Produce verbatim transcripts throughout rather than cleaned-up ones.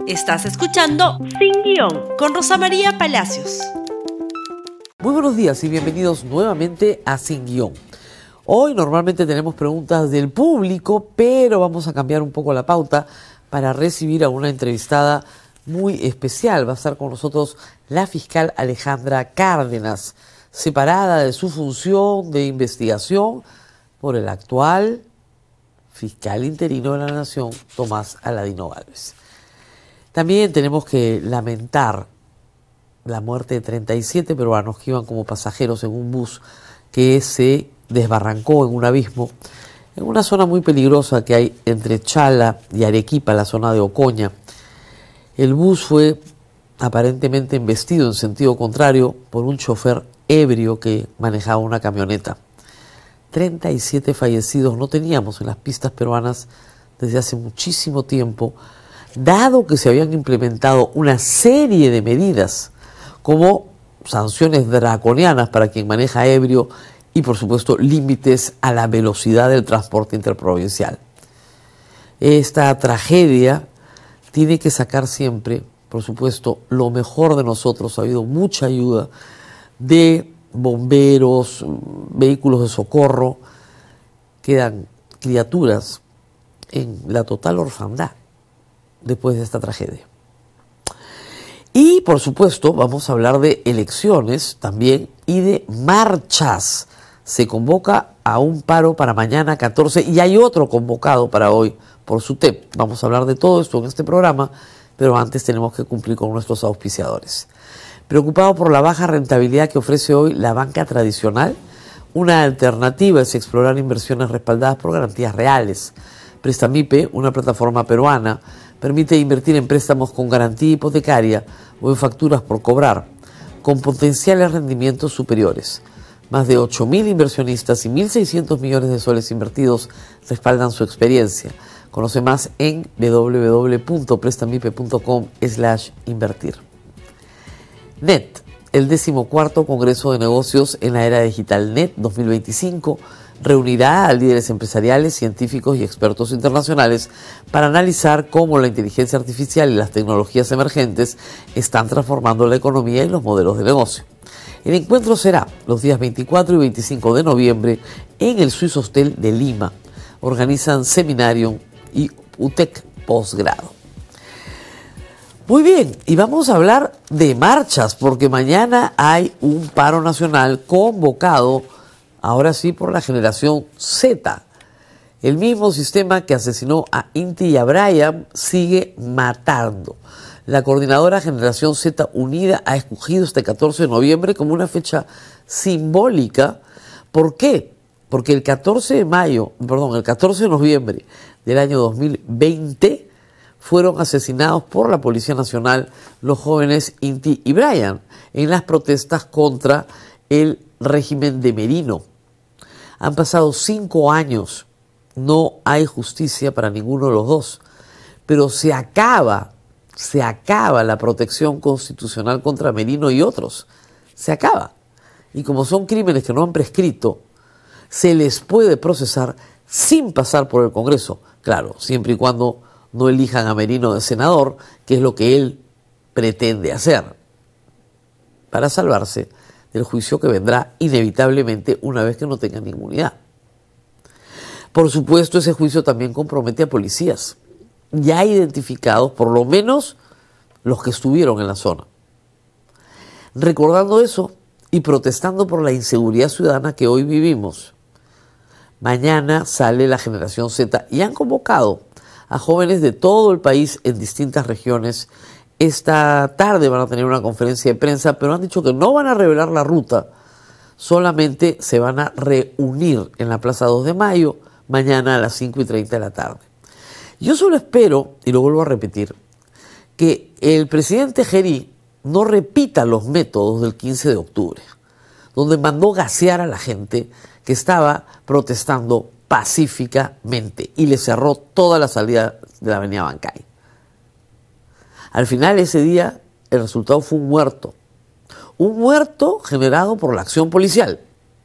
Estás escuchando Sin Guión con Rosa María Palacios. Muy buenos días y bienvenidos nuevamente a Sin Guión. Hoy normalmente tenemos preguntas del público, pero vamos a cambiar un poco la pauta para recibir a una entrevistada muy especial. Va a estar con nosotros la fiscal Alejandra Cárdenas, separada de su función de investigación por el actual fiscal interino de la Nación, Tomás Aladino Gálvez. También tenemos que lamentar la muerte de treinta y siete peruanos que iban como pasajeros en un bus que se desbarrancó en un abismo en una zona muy peligrosa que hay entre Chala y Arequipa, la zona de Ocoña. El bus fue aparentemente embestido en sentido contrario por un chofer ebrio que manejaba una camioneta. treinta y siete fallecidos no teníamos en las pistas peruanas desde hace muchísimo tiempo, dado que se habían implementado una serie de medidas como sanciones draconianas para quien maneja ebrio y, por supuesto, límites a la velocidad del transporte interprovincial. Esta tragedia tiene que sacar siempre, por supuesto, lo mejor de nosotros. Ha habido mucha ayuda de bomberos, vehículos de socorro. Quedan criaturas en la total orfandad después de esta tragedia. Y, por supuesto, vamos a hablar de elecciones también y de marchas. Se convoca a un paro para mañana catorce y hay otro convocado para hoy por SUTEP. Vamos a hablar de todo esto en este programa, pero antes tenemos que cumplir con nuestros auspiciadores. Preocupado por la baja rentabilidad que ofrece hoy la banca tradicional, una alternativa es explorar inversiones respaldadas por garantías reales. Prestamipe, una plataforma peruana, permite invertir en préstamos con garantía hipotecaria o en facturas por cobrar, con potenciales rendimientos superiores. Más de ocho mil inversionistas y mil seiscientos millones de soles invertidos respaldan su experiencia. Conoce más en w w w punto prestamipe punto com slash invertir. N E T, el decimocuarto Congreso de Negocios en la Era Digital N E T dos mil veinticinco, reunirá a líderes empresariales, científicos y expertos internacionales para analizar cómo la inteligencia artificial y las tecnologías emergentes están transformando la economía y los modelos de negocio. El encuentro será los días veinticuatro y veinticinco de noviembre en el Swiss Hostel de Lima. Organizan Seminarium y U T E C Postgrado. Muy bien, y vamos a hablar de marchas, porque mañana hay un paro nacional convocado, ahora sí, por la generación Z. El mismo sistema que asesinó a Inti y a Brian sigue matando. La coordinadora Generación Z Unida ha escogido este catorce de noviembre como una fecha simbólica. ¿Por qué? Porque el catorce de mayo, perdón, el catorce de noviembre del año dos mil veinte fueron asesinados por la Policía Nacional los jóvenes Inti y Brian en las protestas contra el régimen de Merino. Han pasado cinco años, no hay justicia para ninguno de los dos, pero se acaba, se acaba la protección constitucional contra Merino y otros, se acaba. Y como son crímenes que no han prescrito, se les puede procesar sin pasar por el Congreso, claro, siempre y cuando no elijan a Merino de senador, que es lo que él pretende hacer, para salvarse del juicio que vendrá inevitablemente una vez que no tengan inmunidad. Por supuesto, ese juicio también compromete a policías, ya identificados, por lo menos los que estuvieron en la zona. Recordando eso y protestando por la inseguridad ciudadana que hoy vivimos, mañana sale la Generación Z y han convocado a jóvenes de todo el país en distintas regiones. Esta tarde van a tener una conferencia de prensa, pero han dicho que no van a revelar la ruta, solamente se van a reunir en la Plaza dos de mayo mañana a las cinco y treinta de la tarde. Yo solo espero, y lo vuelvo a repetir, que el presidente Gerí no repita los métodos del quince de octubre, donde mandó gasear a la gente que estaba protestando pacíficamente y le cerró toda la salida de la avenida Bancay. Al final, ese día, el resultado fue un muerto. Un muerto generado por la acción policial.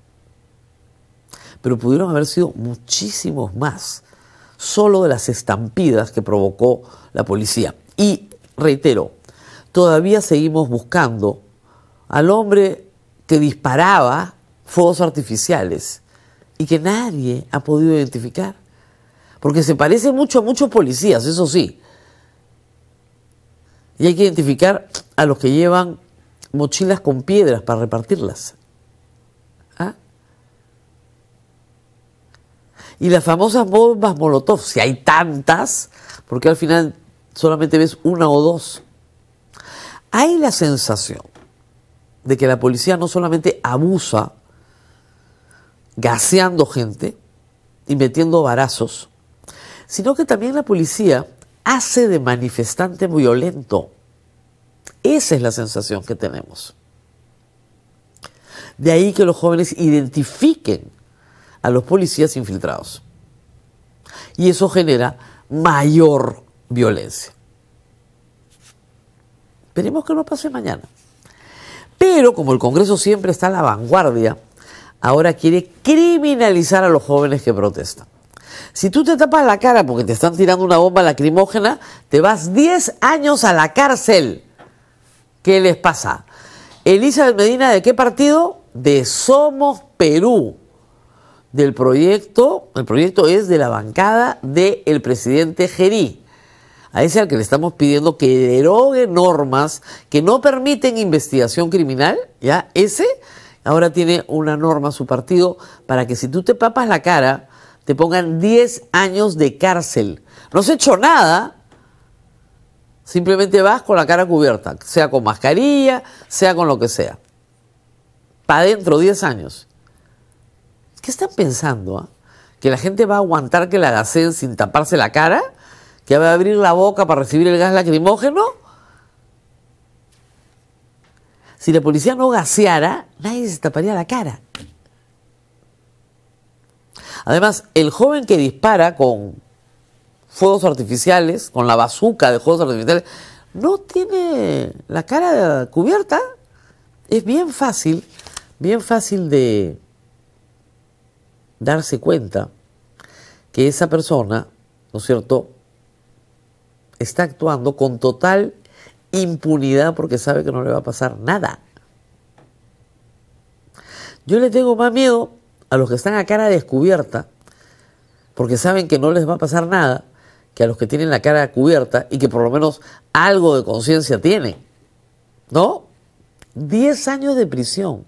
Pero pudieron haber sido muchísimos más, solo de las estampidas que provocó la policía. Y reitero, todavía seguimos buscando al hombre que disparaba fuegos artificiales y que nadie ha podido identificar. Porque se parece mucho a muchos policías, eso sí. Y hay que identificar a los que llevan mochilas con piedras para repartirlas. ¿Ah? Y las famosas bombas Molotov, si hay tantas, porque al final solamente ves una o dos. Hay la sensación de que la policía no solamente abusa gaseando gente y metiendo varazos, sino que también la policía hace de manifestante violento. Esa es la sensación que tenemos. De ahí que los jóvenes identifiquen a los policías infiltrados. Y eso genera mayor violencia. Esperemos que no pase mañana. Pero como el Congreso siempre está a la vanguardia, ahora quiere criminalizar a los jóvenes que protestan. Si tú te tapas la cara porque te están tirando una bomba lacrimógena, te vas diez años a la cárcel. ¿Qué les pasa? Elizabeth Medina, ¿de qué partido? De Somos Perú. Del proyecto, el proyecto es de la bancada del presidente Gerí. A ese al que le estamos pidiendo que derogue normas que no permiten investigación criminal, ¿ya? Ese ahora tiene una norma su partido para que si tú te papas la cara, te pongan diez años de cárcel. No has hecho nada, simplemente vas con la cara cubierta, sea con mascarilla, sea con lo que sea. Para adentro, diez años. ¿Qué están pensando? ¿Eh? ¿Que la gente va a aguantar que la gaseen sin taparse la cara? ¿Que va a abrir la boca para recibir el gas lacrimógeno? Si la policía no gaseara, nadie se taparía la cara. Además, el joven que dispara con fuegos artificiales, con la bazuca de fuegos artificiales, no tiene la cara cubierta. Es bien fácil, bien fácil de darse cuenta que esa persona, ¿no es cierto?, está actuando con total impunidad porque sabe que no le va a pasar nada. Yo le tengo más miedo a los que están a cara descubierta porque saben que no les va a pasar nada que a los que tienen la cara cubierta y que por lo menos algo de conciencia tienen. ¿No? Diez años de prisión.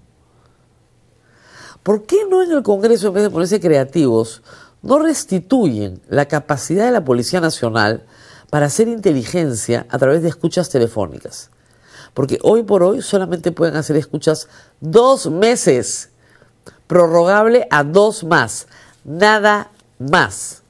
¿Por qué no en el Congreso, en vez de ponerse creativos, no restituyen la capacidad de la Policía Nacional para hacer inteligencia a través de escuchas telefónicas? Porque hoy por hoy solamente pueden hacer escuchas dos meses, prorrogable a dos más, nada más.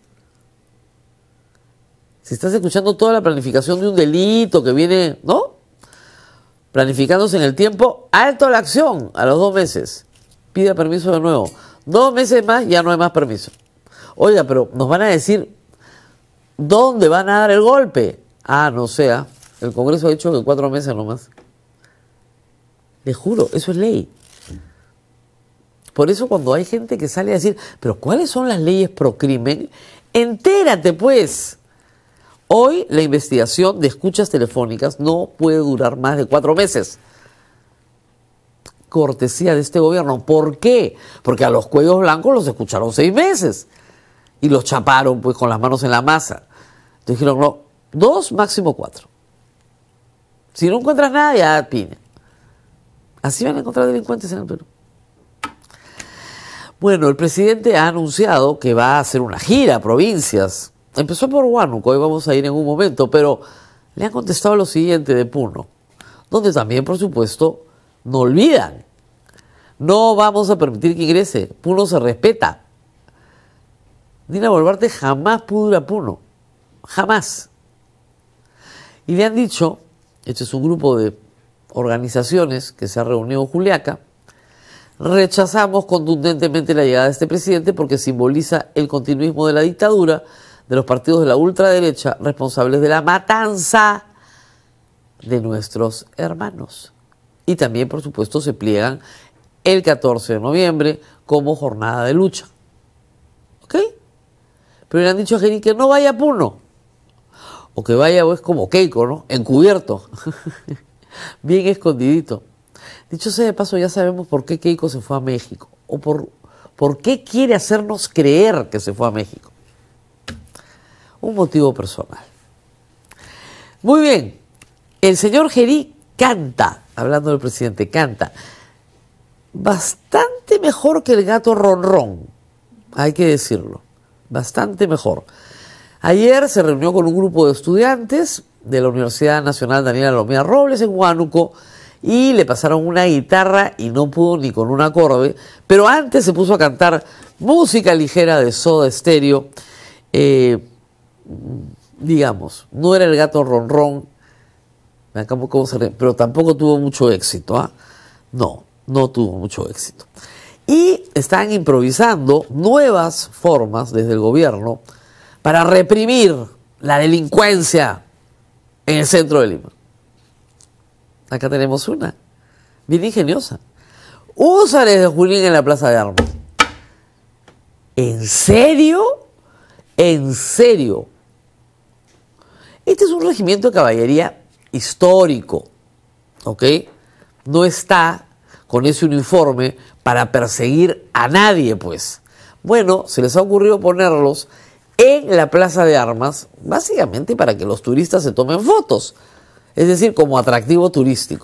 Si estás escuchando toda la planificación de un delito que viene, ¿no?, planificándose en el tiempo, alto a la acción a los dos meses. Pida permiso de nuevo. Dos meses más, ya no hay más permiso. Oiga, pero nos van a decir dónde van a dar el golpe. Ah, no sea. El Congreso ha dicho que cuatro meses nomás. Les juro, eso es ley. Por eso cuando hay gente que sale a decir, pero ¿cuáles son las leyes pro crimen? Entérate pues. Hoy la investigación de escuchas telefónicas no puede durar más de cuatro meses. Cortesía de este gobierno. ¿Por qué? Porque a los cuellos blancos los escucharon seis meses. Y los chaparon pues con las manos en la masa. Entonces dijeron, no, dos, máximo cuatro. Si no encuentras nada, ya pine. Así van a encontrar delincuentes en el Perú. Bueno, el presidente ha anunciado que va a hacer una gira a provincias. Empezó por Huánuco, hoy vamos a ir en un momento, pero le han contestado lo siguiente de Puno, donde también, por supuesto, no olvidan. No vamos a permitir que ingrese. Puno se respeta. Dina Boluarte jamás pudo ir a Puno. Jamás. Y le han dicho, este es un grupo de organizaciones que se ha reunido en Juliaca, rechazamos contundentemente la llegada de este presidente porque simboliza el continuismo de la dictadura de los partidos de la ultraderecha responsables de la matanza de nuestros hermanos. Y también, por supuesto, se pliegan el catorce de noviembre como jornada de lucha. ¿Ok? Pero le han dicho a Gerí que no vaya a Puno. o que vaya pues como Keiko, ¿no? Encubierto, bien escondidito. Dicho sea de paso, ya sabemos por qué Keiko se fue a México, o por, por qué quiere hacernos creer que se fue a México. Un motivo personal. Muy bien, el señor Gerí canta, hablando del presidente, canta bastante mejor que el gato ronrón, hay que decirlo, bastante mejor. Ayer se reunió con un grupo de estudiantes de la Universidad Nacional Daniela Lomía Robles en Huánuco y le pasaron una guitarra y no pudo ni con un acorde, pero antes se puso a cantar música ligera de Soda Stereo. Eh, digamos, no era el gato ronrón, pero tampoco tuvo mucho éxito, ¿ah? No, no tuvo mucho éxito. Y están improvisando nuevas formas desde el gobierno para reprimir la delincuencia en el centro de Lima. Acá tenemos una, bien ingeniosa. Húsares de Junín en la Plaza de Armas. ¿En serio? ¿En serio? Este es un regimiento de caballería histórico, ¿ok? No está con ese uniforme para perseguir a nadie, pues. Bueno, se les ha ocurrido ponerlos en la Plaza de Armas, básicamente para que los turistas se tomen fotos, es decir, como atractivo turístico.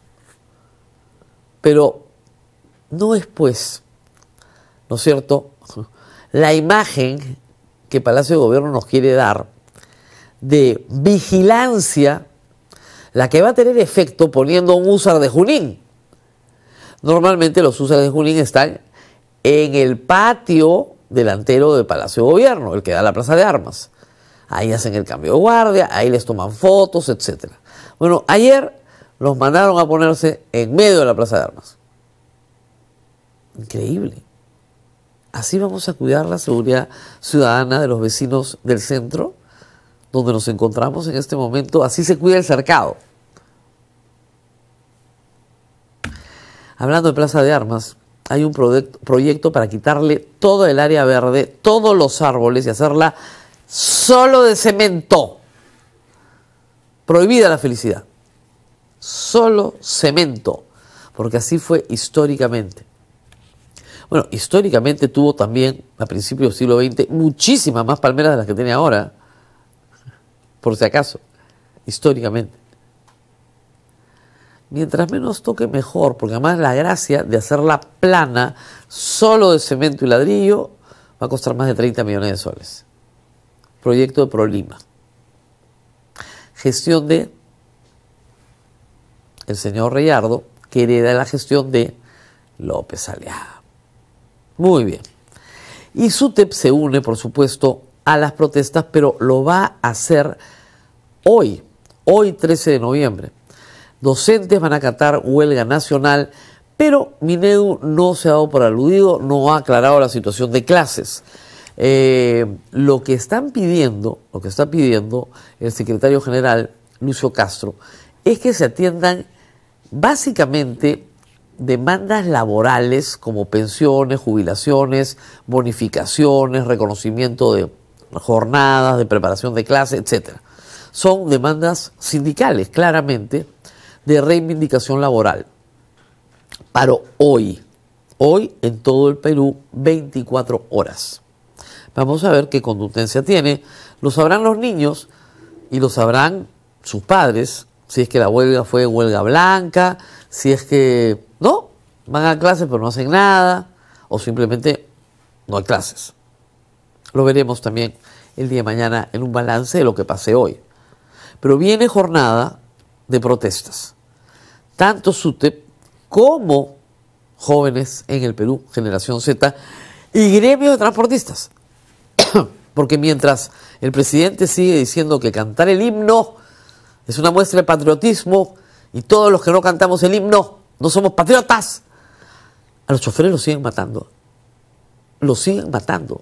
Pero no es, pues, ¿no es cierto?, la imagen que Palacio de Gobierno nos quiere dar de vigilancia la que va a tener efecto poniendo un húsar de Junín. Normalmente los húsares de Junín están en el patio delantero del Palacio de Gobierno, el que da a la Plaza de Armas. Ahí hacen el cambio de guardia, ahí les toman fotos, etcétera. Bueno, ayer los mandaron a ponerse en medio de la Plaza de Armas. Increíble. Así vamos a cuidar la seguridad ciudadana de los vecinos del centro, donde nos encontramos en este momento. Así se cuida el cercado. Hablando de Plaza de Armas, hay un proyecto, proyecto para quitarle todo el área verde, todos los árboles y hacerla solo de cemento. Prohibida la felicidad. Solo cemento, porque así fue históricamente. Bueno, históricamente tuvo también, a principios del siglo veinte, muchísimas más palmeras de las que tiene ahora, por si acaso, históricamente. Mientras menos toque, mejor, porque además la gracia de hacerla plana, solo de cemento y ladrillo, va a costar más de treinta millones de soles. Proyecto de ProLima. Gestión de el señor Reyardo, que hereda la gestión de López Aliaga. Muy bien. Y SUTEP se une, por supuesto, a las protestas, pero lo va a hacer hoy, hoy trece de noviembre. Docentes van a acatar huelga nacional, pero Minedu no se ha dado por aludido, no ha aclarado la situación de clases. Eh, lo que están pidiendo, lo que está pidiendo el secretario general, Lucio Castro, es que se atiendan básicamente demandas laborales como pensiones, jubilaciones, bonificaciones, reconocimiento de jornadas, de preparación de clase, etcétera. Son demandas sindicales, claramente, de reivindicación laboral. Paro hoy, hoy en todo el Perú, veinticuatro horas. Vamos a ver qué contundencia tiene. Lo sabrán los niños y lo sabrán sus padres, si es que la huelga fue huelga blanca, si es que no, van a clases pero no hacen nada, o simplemente no hay clases. Lo veremos también el día de mañana en un balance de lo que pase hoy. Pero viene jornada de protestas. Tanto SUTEP como jóvenes en el Perú, Generación Z, y gremios de transportistas. Porque mientras el presidente sigue diciendo que cantar el himno es una muestra de patriotismo y todos los que no cantamos el himno no somos patriotas, a los choferes los siguen matando. Los siguen matando.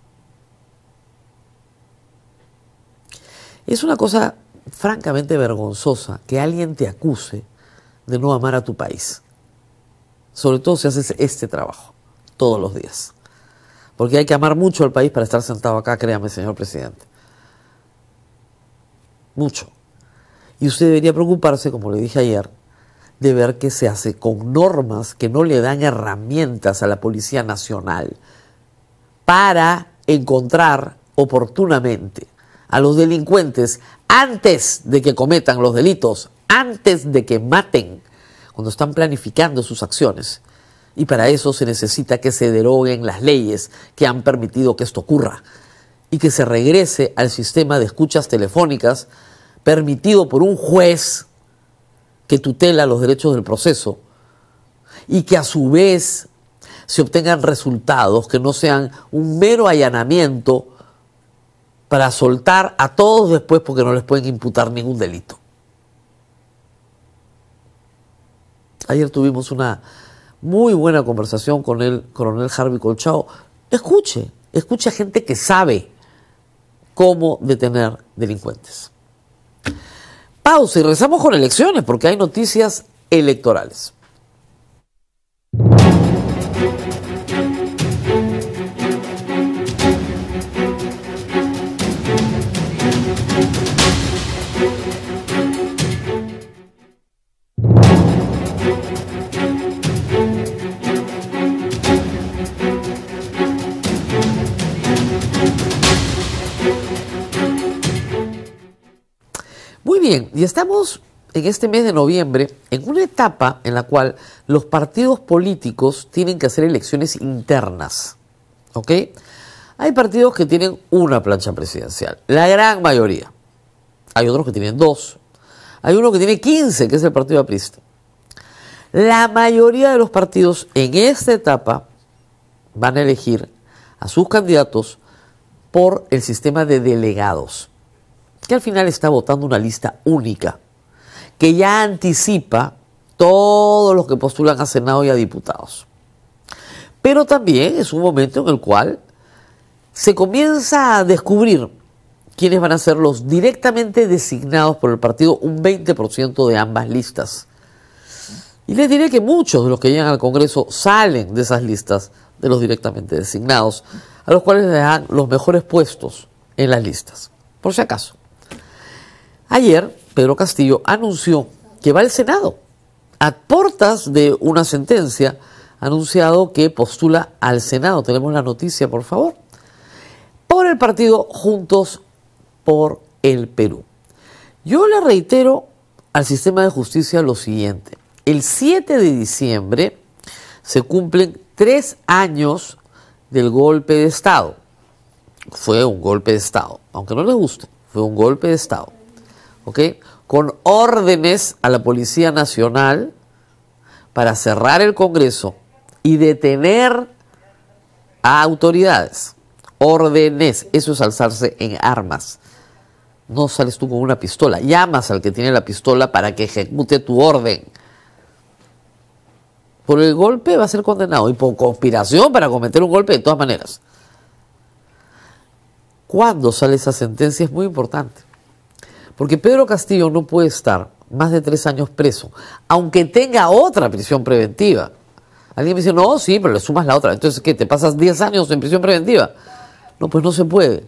Es una cosa francamente vergonzosa que alguien te acuse de no amar a tu país. Sobre todo si haces este trabajo todos los días. Porque hay que amar mucho al país para estar sentado acá, créame, señor presidente. mucho. Y usted debería preocuparse, como le dije ayer, de ver qué se hace con normas que no le dan herramientas a la Policía Nacional para encontrar oportunamente a los delincuentes antes de que cometan los delitos, antes de que maten, cuando están planificando sus acciones. Y para eso se necesita que se deroguen las leyes que han permitido que esto ocurra y que se regrese al sistema de escuchas telefónicas permitido por un juez que tutela los derechos del proceso y que a su vez se obtengan resultados que no sean un mero allanamiento para soltar a todos después porque no les pueden imputar ningún delito. Ayer tuvimos una muy buena conversación con el coronel Harvey Colchao. Escuche, escuche a gente que sabe cómo detener delincuentes. Pausa y regresamos con elecciones porque hay noticias electorales. Muy bien, y estamos en este mes de noviembre en una etapa en la cual los partidos políticos tienen que hacer elecciones internas, ¿ok? Hay partidos que tienen una plancha presidencial, la gran mayoría. Hay otros que tienen dos. Hay uno que tiene quince, que es el Partido Aprista. La mayoría de los partidos en esta etapa van a elegir a sus candidatos por el sistema de delegados, que al final está votando una lista única, que ya anticipa todos los que postulan a Senado y a diputados. Pero también es un momento en el cual se comienza a descubrir quiénes van a ser los directamente designados por el partido, un veinte por ciento de ambas listas. Y les diré que muchos de los que llegan al Congreso salen de esas listas de los directamente designados, a los cuales les dan los mejores puestos en las listas, por si acaso. Ayer, Pedro Castillo anunció que va al Senado, a portas de una sentencia, ha anunciado que postula al Senado. Tenemos la noticia, por favor. Por el partido Juntos por el Perú. Yo le reitero al sistema de justicia lo siguiente. El siete de diciembre se cumplen tres años del golpe de Estado. Fue un golpe de Estado, aunque no les guste, fue un golpe de Estado. ¿Ok? Con órdenes a la Policía Nacional para cerrar el Congreso y detener a autoridades. Órdenes, eso es alzarse en armas. No sales tú con una pistola, llamas al que tiene la pistola para que ejecute tu orden. Por el golpe va a ser condenado y por conspiración para cometer un golpe de todas maneras. ¿Cuándo sale esa sentencia? Es muy importante. Porque Pedro Castillo no puede estar más de tres años preso, aunque tenga otra prisión preventiva. Alguien me dice, no, sí, pero le sumas la otra. Entonces, ¿qué? ¿Te pasas diez años en prisión preventiva? No, pues no se puede.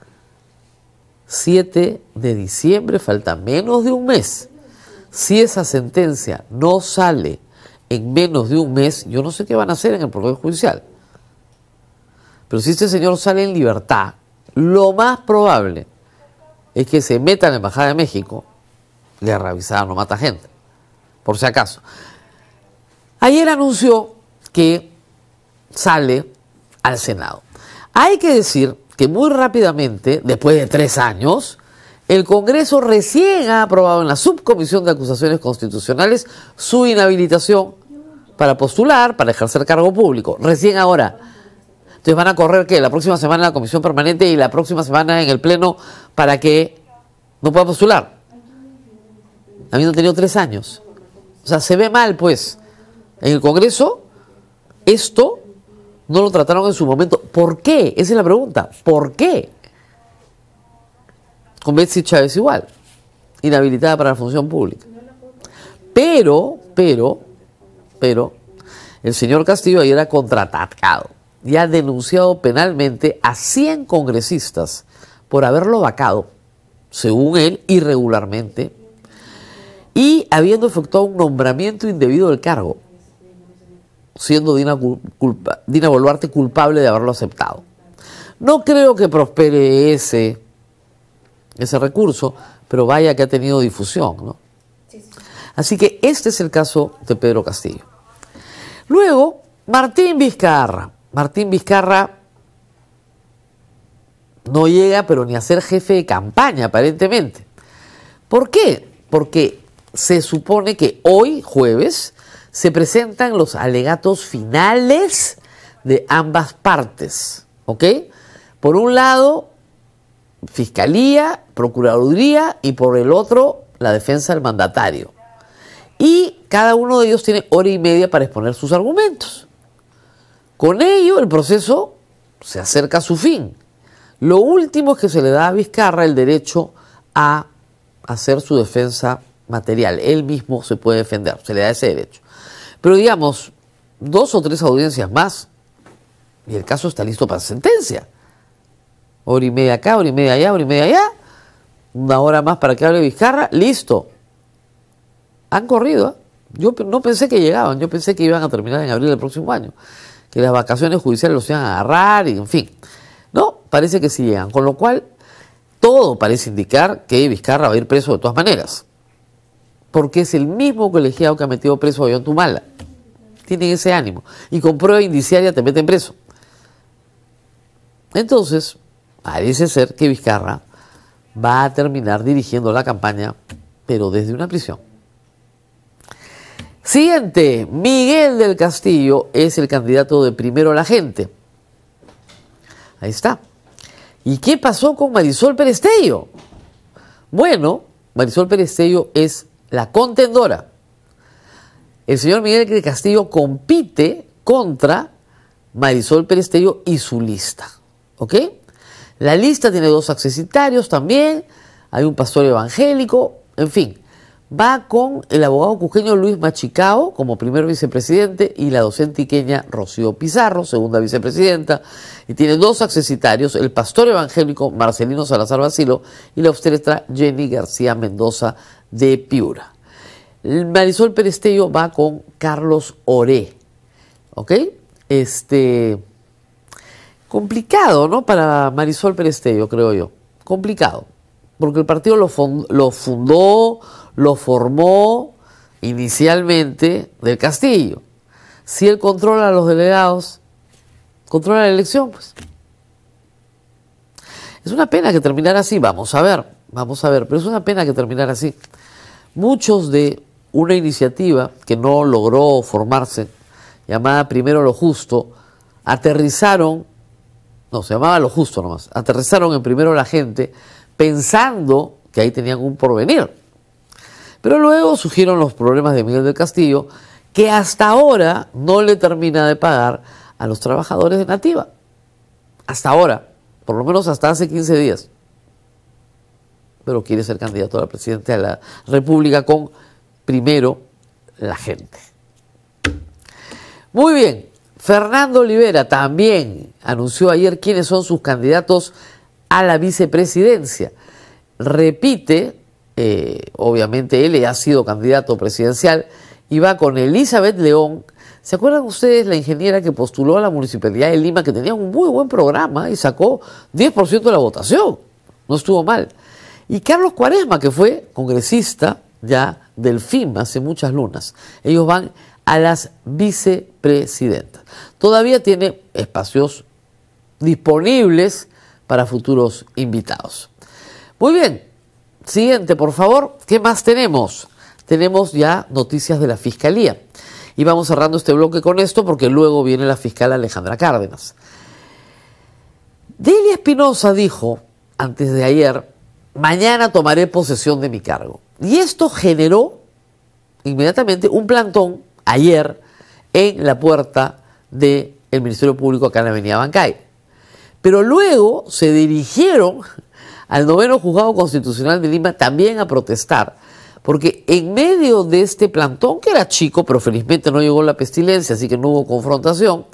siete de diciembre, falta menos de un mes. Si esa sentencia no sale en menos de un mes, yo no sé qué van a hacer en el Poder Judicial. Pero si este señor sale en libertad, lo más probable es que se meta en la Embajada de México, le revisada no mata gente, por si acaso. Ayer anunció que sale al Senado. Hay que decir que muy rápidamente, después de tres años, el Congreso recién ha aprobado en la Subcomisión de Acusaciones Constitucionales su inhabilitación para postular, para ejercer cargo público. Recién ahora. Entonces van a correr, ¿qué? La próxima semana en la Comisión Permanente y la próxima semana en el Pleno para que no pueda postular. Habiendo tenido tres años. O sea, se ve mal, pues. En el Congreso, esto no lo trataron en su momento. ¿Por qué? Esa es la pregunta. ¿Por qué? Con Betsy Chávez igual. Inhabilitada para la función pública. Pero, pero, pero, el señor Castillo ayer ha contraatacado y ha denunciado penalmente a cien congresistas por haberlo vacado según él, irregularmente y habiendo efectuado un nombramiento indebido del cargo, siendo Dina, culpa, Dina Boluarte culpable de haberlo aceptado. No creo que prospere ese, ese recurso, pero vaya que ha tenido difusión, ¿no? Sí, sí. Así que este es el caso de Pedro Castillo. Luego, Martín Vizcarra. Martín Vizcarra no llega, pero ni a ser jefe de campaña, aparentemente. ¿Por qué? Porque se supone que hoy, jueves, se presentan los alegatos finales de ambas partes, ¿ok? Por un lado, Fiscalía, Procuraduría y por el otro, la defensa del mandatario. Y cada uno de ellos tiene hora y media para exponer sus argumentos. Con ello, el proceso se acerca a su fin. Lo último es que se le da a Vizcarra el derecho a hacer su defensa material. Él mismo se puede defender, se le da ese derecho. Pero digamos, dos o tres audiencias más y el caso está listo para sentencia. Hora y media acá, hora y media allá, hora y media allá. Una hora más para que hable Vizcarra, listo. Han corrido, ¿eh? Yo no pensé que llegaban, yo pensé que iban a terminar en abril del próximo año. Que las vacaciones judiciales los iban a agarrar y en fin. No, parece que sí llegan. Con lo cual, todo parece indicar que Vizcarra va a ir preso de todas maneras. Porque es el mismo colegiado que ha metido preso a Ollanta. Tienen ese ánimo. Y con prueba indiciaria te meten preso. Entonces, parece ser que Vizcarra va a terminar dirigiendo la campaña, pero desde una prisión. Siguiente, Miguel del Castillo es el candidato de Primero la Gente. Ahí está. ¿Y qué pasó con Marisol Perestello? Bueno, Marisol Perestello es la contendora. El señor Miguel del Castillo compite contra Marisol Perestello y su lista. ¿Ok? La lista tiene dos accesitarios también, hay un pastor evangélico, en fin. Va con el abogado cusqueño Luis Machicao como primer vicepresidente y la docente iqueña Rocío Pizarro, segunda vicepresidenta. Y tiene dos accesitarios, el pastor evangélico Marcelino Salazar Bacilo y la obstetra Jenny García Mendoza de Piura. Marisol Perestello va con Carlos Oré. ¿Ok? Este... Complicado, ¿no? Para Marisol Perestello, creo yo. Complicado. Porque el partido lo, fund, lo fundó, lo formó inicialmente del Castillo. Si él controla a los delegados, controla la elección, pues. Es una pena que terminara así, vamos a ver, vamos a ver, pero es una pena que terminara así. Muchos de una iniciativa que no logró formarse, llamada Primero lo Justo, aterrizaron, no, se llamaba Lo Justo nomás, aterrizaron en Primero la Gente pensando que ahí tenían un porvenir. Pero luego surgieron los problemas de Miguel del Castillo, que hasta ahora no le termina de pagar a los trabajadores de Nativa. Hasta ahora, por lo menos hasta hace quince días. Pero quiere ser candidato a la presidencia de la República con Primero la Gente. Muy bien, Fernando Olivera también anunció ayer quiénes son sus candidatos a la vicepresidencia. Repite, eh, obviamente él ha sido candidato presidencial y va con Elizabeth León. ¿Se acuerdan ustedes la ingeniera que postuló a la Municipalidad de Lima, que tenía un muy buen programa y sacó diez por ciento de la votación? No estuvo mal. Y Carlos Cuaresma, que fue congresista ya del F I M hace muchas lunas. Ellos van a las vicepresidentas. Todavía tiene espacios disponibles para futuros invitados. Muy bien, siguiente, por favor. ¿Qué más tenemos? Tenemos ya noticias de la Fiscalía. Y vamos cerrando este bloque con esto porque luego viene la fiscal Alejandra Cárdenas. Delia Espinosa dijo, antes de ayer, mañana tomaré posesión de mi cargo. Y esto generó inmediatamente un plantón ayer en la puerta del Ministerio Público acá en la avenida Bancay. Pero luego se dirigieron al noveno Juzgado Constitucional de Lima también a protestar, porque en medio de este plantón, que era chico, pero felizmente no llegó la pestilencia, así que no hubo confrontación,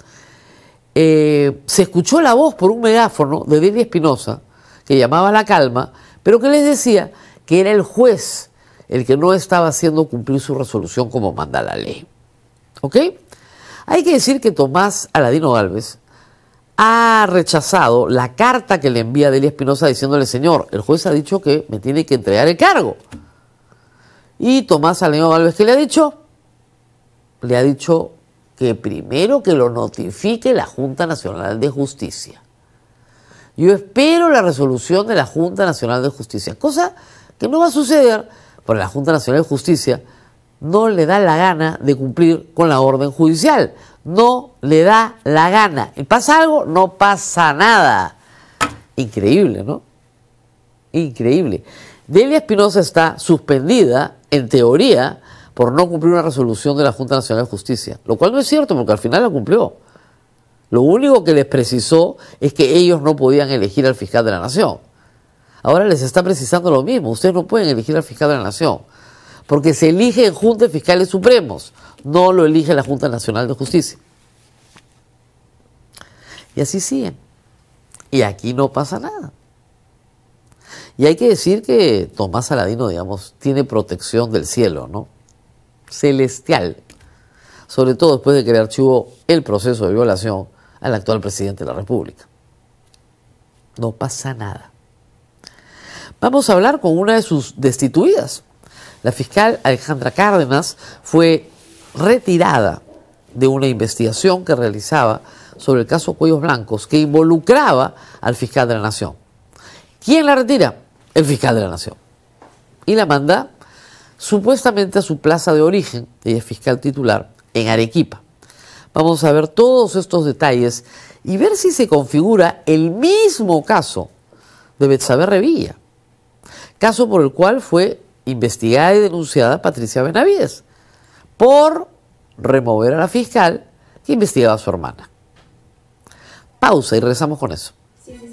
eh, se escuchó la voz por un megáfono de Delia Espinosa, que llamaba a la calma, pero que les decía que era el juez el que no estaba haciendo cumplir su resolución como manda la ley. ¿Ok? Hay que decir que Tomás Aladino Gálvez ha rechazado la carta que le envía Delia Espinosa diciéndole: señor, el juez ha dicho que me tiene que entregar el cargo. Y Tomás Aladino Gálvez, ¿qué le ha dicho? Le ha dicho que primero que lo notifique la Junta Nacional de Justicia. Yo espero la resolución de la Junta Nacional de Justicia, cosa que no va a suceder porque la Junta Nacional de Justicia no le da la gana de cumplir con la orden judicial. No le da la gana. ¿Y pasa algo? No pasa nada. Increíble, ¿no? Increíble. Delia Espinosa está suspendida, en teoría, por no cumplir una resolución de la Junta Nacional de Justicia, lo cual no es cierto porque al final la cumplió. Lo único que les precisó es que ellos no podían elegir al fiscal de la Nación. Ahora les está precisando lo mismo. Ustedes no pueden elegir al fiscal de la Nación porque se elige en Junta de Fiscales Supremos, no lo elige la Junta Nacional de Justicia. Y así siguen. Y aquí no pasa nada. Y hay que decir que Tomás Aladino, digamos, tiene protección del cielo, ¿no? Celestial. Sobre todo después de que le archivó el proceso de violación al actual presidente de la República. No pasa nada. Vamos a hablar con una de sus destituidas. La fiscal Alejandra Cárdenas fue retirada de una investigación que realizaba sobre el caso Cuellos Blancos que involucraba al fiscal de la Nación. ¿Quién la retira? El fiscal de la Nación. Y la manda supuestamente a su plaza de origen, ella es fiscal titular, en Arequipa. Vamos a ver todos estos detalles y ver si se configura el mismo caso de Betsabe Revilla, caso por el cual fue investigada y denunciada Patricia Benavides por remover a la fiscal que investigaba a su hermana. Pausa y regresamos con eso. Sí, sí, sí.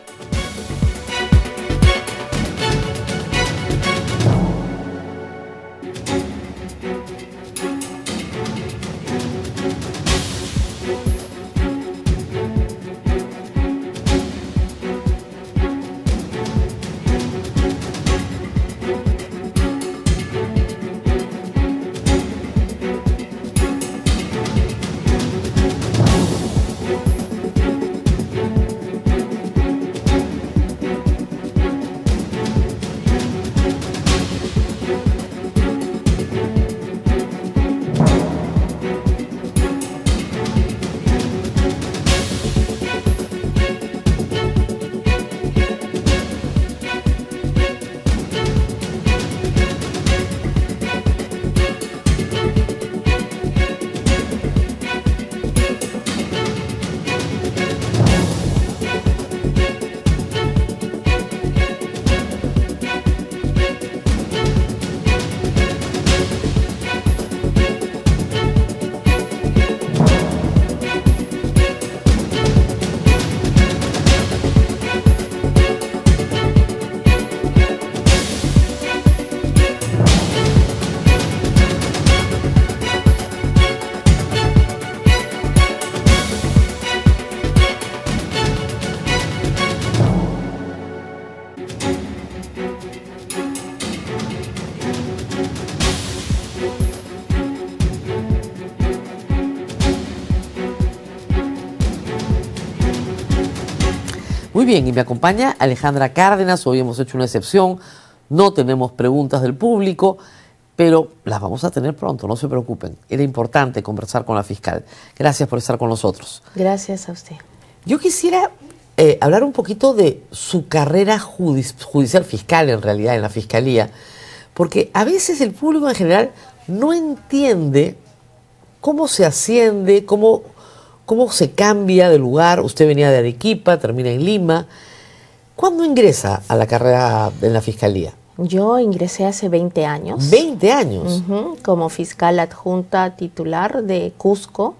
Muy bien, y me acompaña Alejandra Cárdenas. Hoy hemos hecho una excepción, no tenemos preguntas del público, pero las vamos a tener pronto, no se preocupen. Era importante conversar con la fiscal. Gracias por estar con nosotros. Gracias a usted. Yo quisiera eh, hablar un poquito de su carrera judici- judicial fiscal, en realidad, en la fiscalía, porque a veces el público en general no entiende cómo se asciende, cómo... ¿Cómo se cambia de lugar? Usted venía de Arequipa, termina en Lima. ¿Cuándo ingresa a la carrera en la Fiscalía? Yo ingresé hace veinte años. ¿veinte años? Uh-huh, como fiscal adjunta titular de Cusco.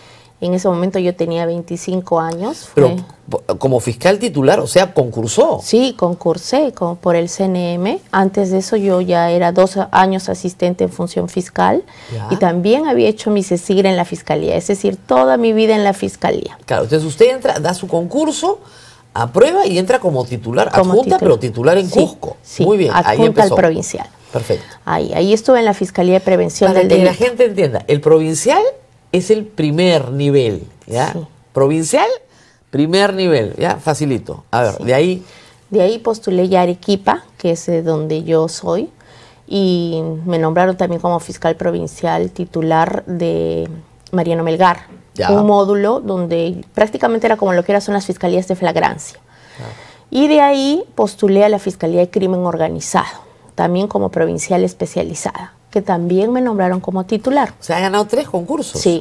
En ese momento yo tenía veinticinco años. Pero como fiscal titular, o sea, concursó. Sí, concursé con, por el C N M. Antes de eso yo ya era dos años asistente en función fiscal. Ya. Y también había hecho mi CECIR en la fiscalía, es decir, toda mi vida en la fiscalía. Claro, entonces usted entra, da su concurso aprueba y entra como titular, Como adjunta, titular. pero titular en Sí, Cusco. sí, Muy bien, ahí adjunta empezó. al provincial. Perfecto. Ahí, ahí estuve en la Fiscalía de Prevención Para del que Delito. la gente entienda, el provincial es el primer nivel, ¿ya? Sí. Provincial, primer nivel, ¿ya? Facilito. A ver, Sí. de ahí, De ahí postulé ya a Arequipa, que es de donde yo soy, y me nombraron también como fiscal provincial titular de Mariano Melgar, Ya. un módulo donde prácticamente era como lo que eran son las fiscalías de flagrancia. Y de ahí postulé a la Fiscalía de Crimen Organizado, también como provincial especializada, que también me nombraron como titular. o sea, ha ganado tres concursos. Sí.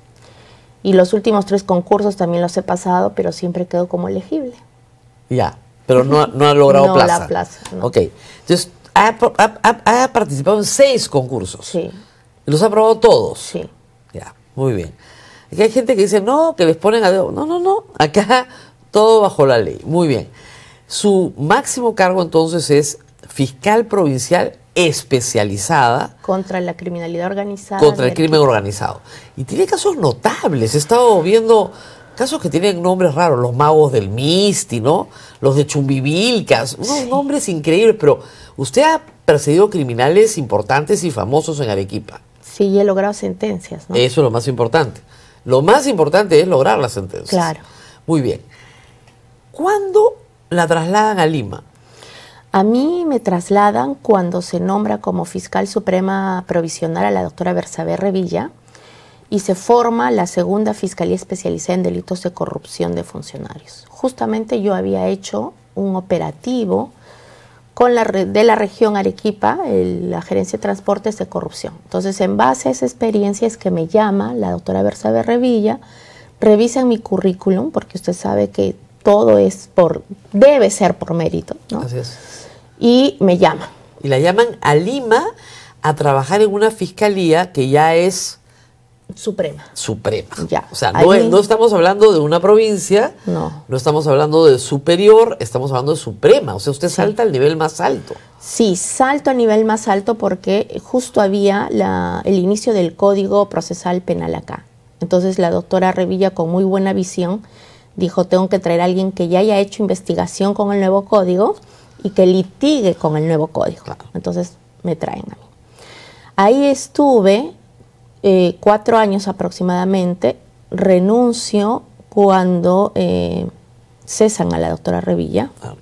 Y los últimos tres concursos también los he pasado, pero siempre quedo como elegible. Ya, pero no, ha- no ha logrado No, plaza. la plaza, no. Ok, entonces ha, ha- ha- ha participado en seis concursos. Sí, ¿Los ha aprobado todos? sí. Ya, muy bien. Aquí hay gente que dice, no, que les ponen a dedo. No, no, no, acá todo bajo la ley. Muy bien. Su máximo cargo entonces es fiscal provincial especializada Contra la criminalidad organizada. contra el de crimen organizado. Y tiene casos notables. He estado viendo casos que tienen nombres raros. Los magos del Misti, ¿no? Los de Chumbivilcas. Unos Sí. nombres increíbles. Pero usted ha perseguido criminales importantes y famosos en Arequipa. Sí, y he logrado sentencias, ¿no? Eso es lo más importante. Lo más importante es lograr la sentencia. Claro. Muy bien. ¿Cuándo la trasladan a Lima? A mí me trasladan cuando se nombra como fiscal suprema provisional a la doctora Bersabe Revilla y se forma la segunda fiscalía especializada en delitos de corrupción de funcionarios. Justamente yo había hecho un operativo con la re- de la región Arequipa, el- la gerencia de transportes de corrupción. Entonces, en base a esa experiencia es que me llama la doctora Bersabe Revilla, revisan mi currículum, porque usted sabe que todo es por, debe ser por mérito, ¿no? Así es. Y me llama. Y la llaman a Lima a trabajar en una fiscalía que ya es Suprema. suprema. Ya. O sea, no, Ahí- es- no estamos hablando de una provincia, No. no estamos hablando de superior, estamos hablando de suprema. O sea, usted salta al nivel más alto. Sí, salto a nivel más alto porque justo había la, el inicio del Código Procesal Penal acá. Entonces la doctora Revilla, con muy buena visión, dijo, tengo que traer a alguien que ya haya hecho investigación con el nuevo código y que litigue con el nuevo código. Claro. Entonces me traen a mí. Ahí estuve eh, cuatro años aproximadamente, renuncio cuando eh, cesan a la doctora Revilla. Ah,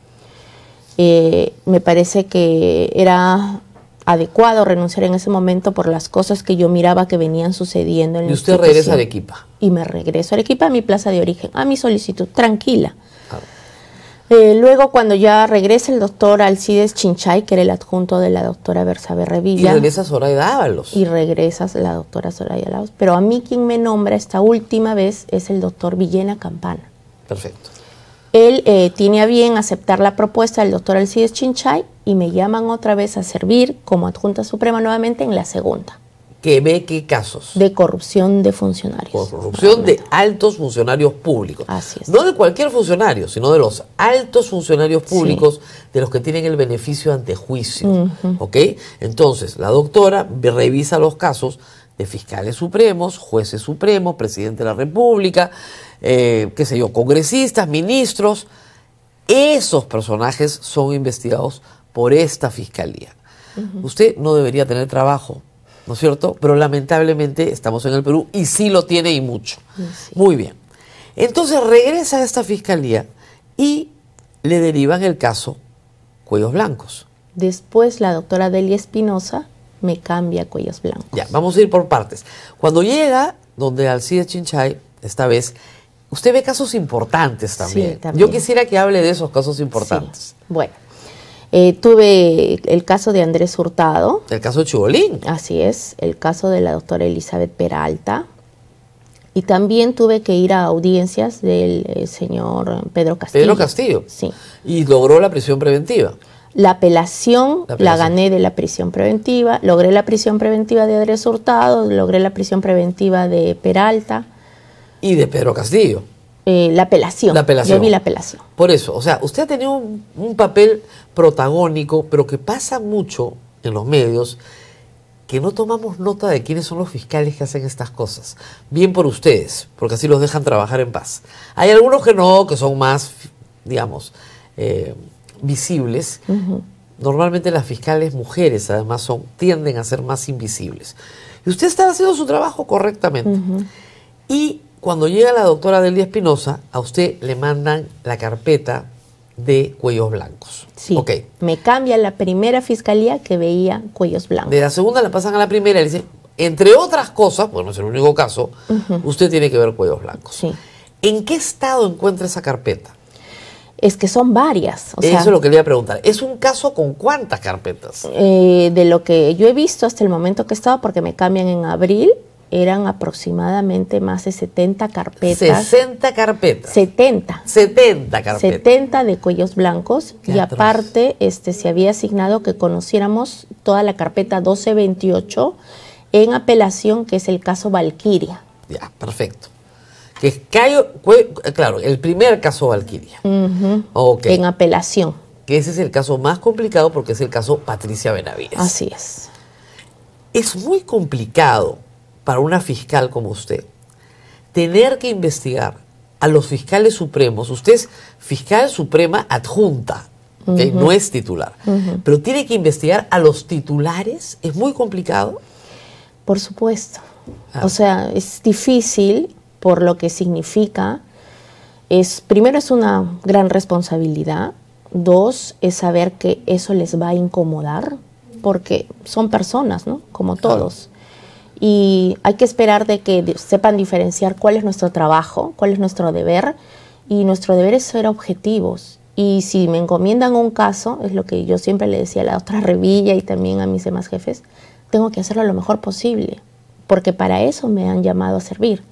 Eh, me parece que era adecuado renunciar en ese momento por las cosas que yo miraba que venían sucediendo en Y la usted regresa a institución. Arequipa. Y me regreso a Arequipa, a mi plaza de origen, a mi solicitud, tranquila. Claro. Eh, luego, cuando ya regresa el doctor Alcides Chinchay, que era el adjunto de la doctora Bersabe Y Revilla, regresa a Zoraida Ábalos. y regresa la doctora Soraya Laos, pero a mí quien me nombra esta última vez es el doctor Villena Campana. Perfecto. Él eh, tiene a bien aceptar la propuesta del doctor Alcides Chinchay y me llaman otra vez a servir como adjunta suprema nuevamente en la segunda, ¿Que ve qué casos? de corrupción de funcionarios. Corrupción de altos funcionarios públicos. Así es. No de cualquier funcionario, sino de los altos funcionarios públicos, de los que tienen el beneficio ante juicio. ¿Ok? Entonces, la doctora ve- revisa los casos de fiscales supremos, jueces supremos, presidente de la República, eh, qué sé yo, congresistas, ministros. Esos personajes son investigados por esta fiscalía. Usted no debería tener trabajo, ¿no es cierto? Pero lamentablemente estamos en el Perú y sí lo tiene y mucho. Sí. Muy bien. Entonces regresa a esta fiscalía y le derivan el caso Cuellos Blancos. Después la doctora Delia Espinosa me cambia a Cuellos Blancos. Ya, vamos a ir por partes. Cuando llega donde Alcides Chinchay, esta vez, usted ve casos importantes también. Sí, también. Yo quisiera que hable de esos casos importantes. Sí. Bueno, eh, tuve el caso de Andrés Hurtado, El caso de Chibolín. así es, el caso de la doctora Elizabeth Peralta, y también tuve que ir a audiencias del eh, señor Pedro Castillo. Pedro Castillo. Sí. Y logró la prisión preventiva. La apelación, La la apelación. gané de la prisión preventiva, logré la prisión preventiva de Andrés Hurtado, logré la prisión preventiva de Peralta, Y de Pedro Castillo. eh, la apelación. La apelación. Yo vi la apelación. Por eso, o sea, usted ha tenido un, un papel protagónico, pero que pasa mucho en los medios, que no tomamos nota de quiénes son los fiscales que hacen estas cosas. Bien por ustedes, porque así los dejan trabajar en paz. Hay algunos que no, que son más digamos, eh, visibles, uh-huh. normalmente las fiscales mujeres además son, tienden a ser más invisibles. Y usted estaba haciendo su trabajo correctamente. Uh-huh. Y cuando llega la doctora Delia Espinosa, a usted le mandan la carpeta de cuellos blancos. Sí, okay. Me cambia la primera fiscalía que veía cuellos blancos. De la segunda la pasan a la primera y le dicen, entre otras cosas, pues no es el único caso, uh-huh. usted tiene que ver cuellos blancos. Sí. ¿En qué estado encuentra esa carpeta? Es que son varias. O Eso sea, es lo que le iba a preguntar. ¿Es un caso con cuántas carpetas? Eh, de lo que yo he visto hasta el momento que he estado, porque me cambian en abril, eran aproximadamente más de setenta carpetas. sesenta carpetas. setenta. setenta carpetas. setenta de cuellos blancos. Qué y atroz. Aparte este, se había asignado que conociéramos toda la carpeta doce veintiocho en apelación, que es el caso Valquiria. Ya, perfecto. Que es Cayo, claro, el primer caso Valquiria. Uh-huh. Okay. En apelación. Que ese es el caso más complicado porque es el caso Patricia Benavides. Así es. Es muy complicado para una fiscal como usted tener que investigar a los fiscales supremos. Usted es fiscal suprema adjunta, ¿okay? Uh-huh. No es titular. Uh-huh. Pero tiene que investigar a los titulares. ¿Es muy complicado? Por supuesto. Ah. O sea, es difícil por lo que significa. Es, primero, es una gran responsabilidad. Dos, es saber que eso les va a incomodar, porque son personas, ¿no? Como todos. Claro. Y hay que esperar de que sepan diferenciar cuál es nuestro trabajo, cuál es nuestro deber, y nuestro deber es ser objetivos. Y si me encomiendan un caso, es lo que yo siempre le decía a la doctora Revilla y también a mis demás jefes, tengo que hacerlo lo mejor posible, porque para eso me han llamado a servir.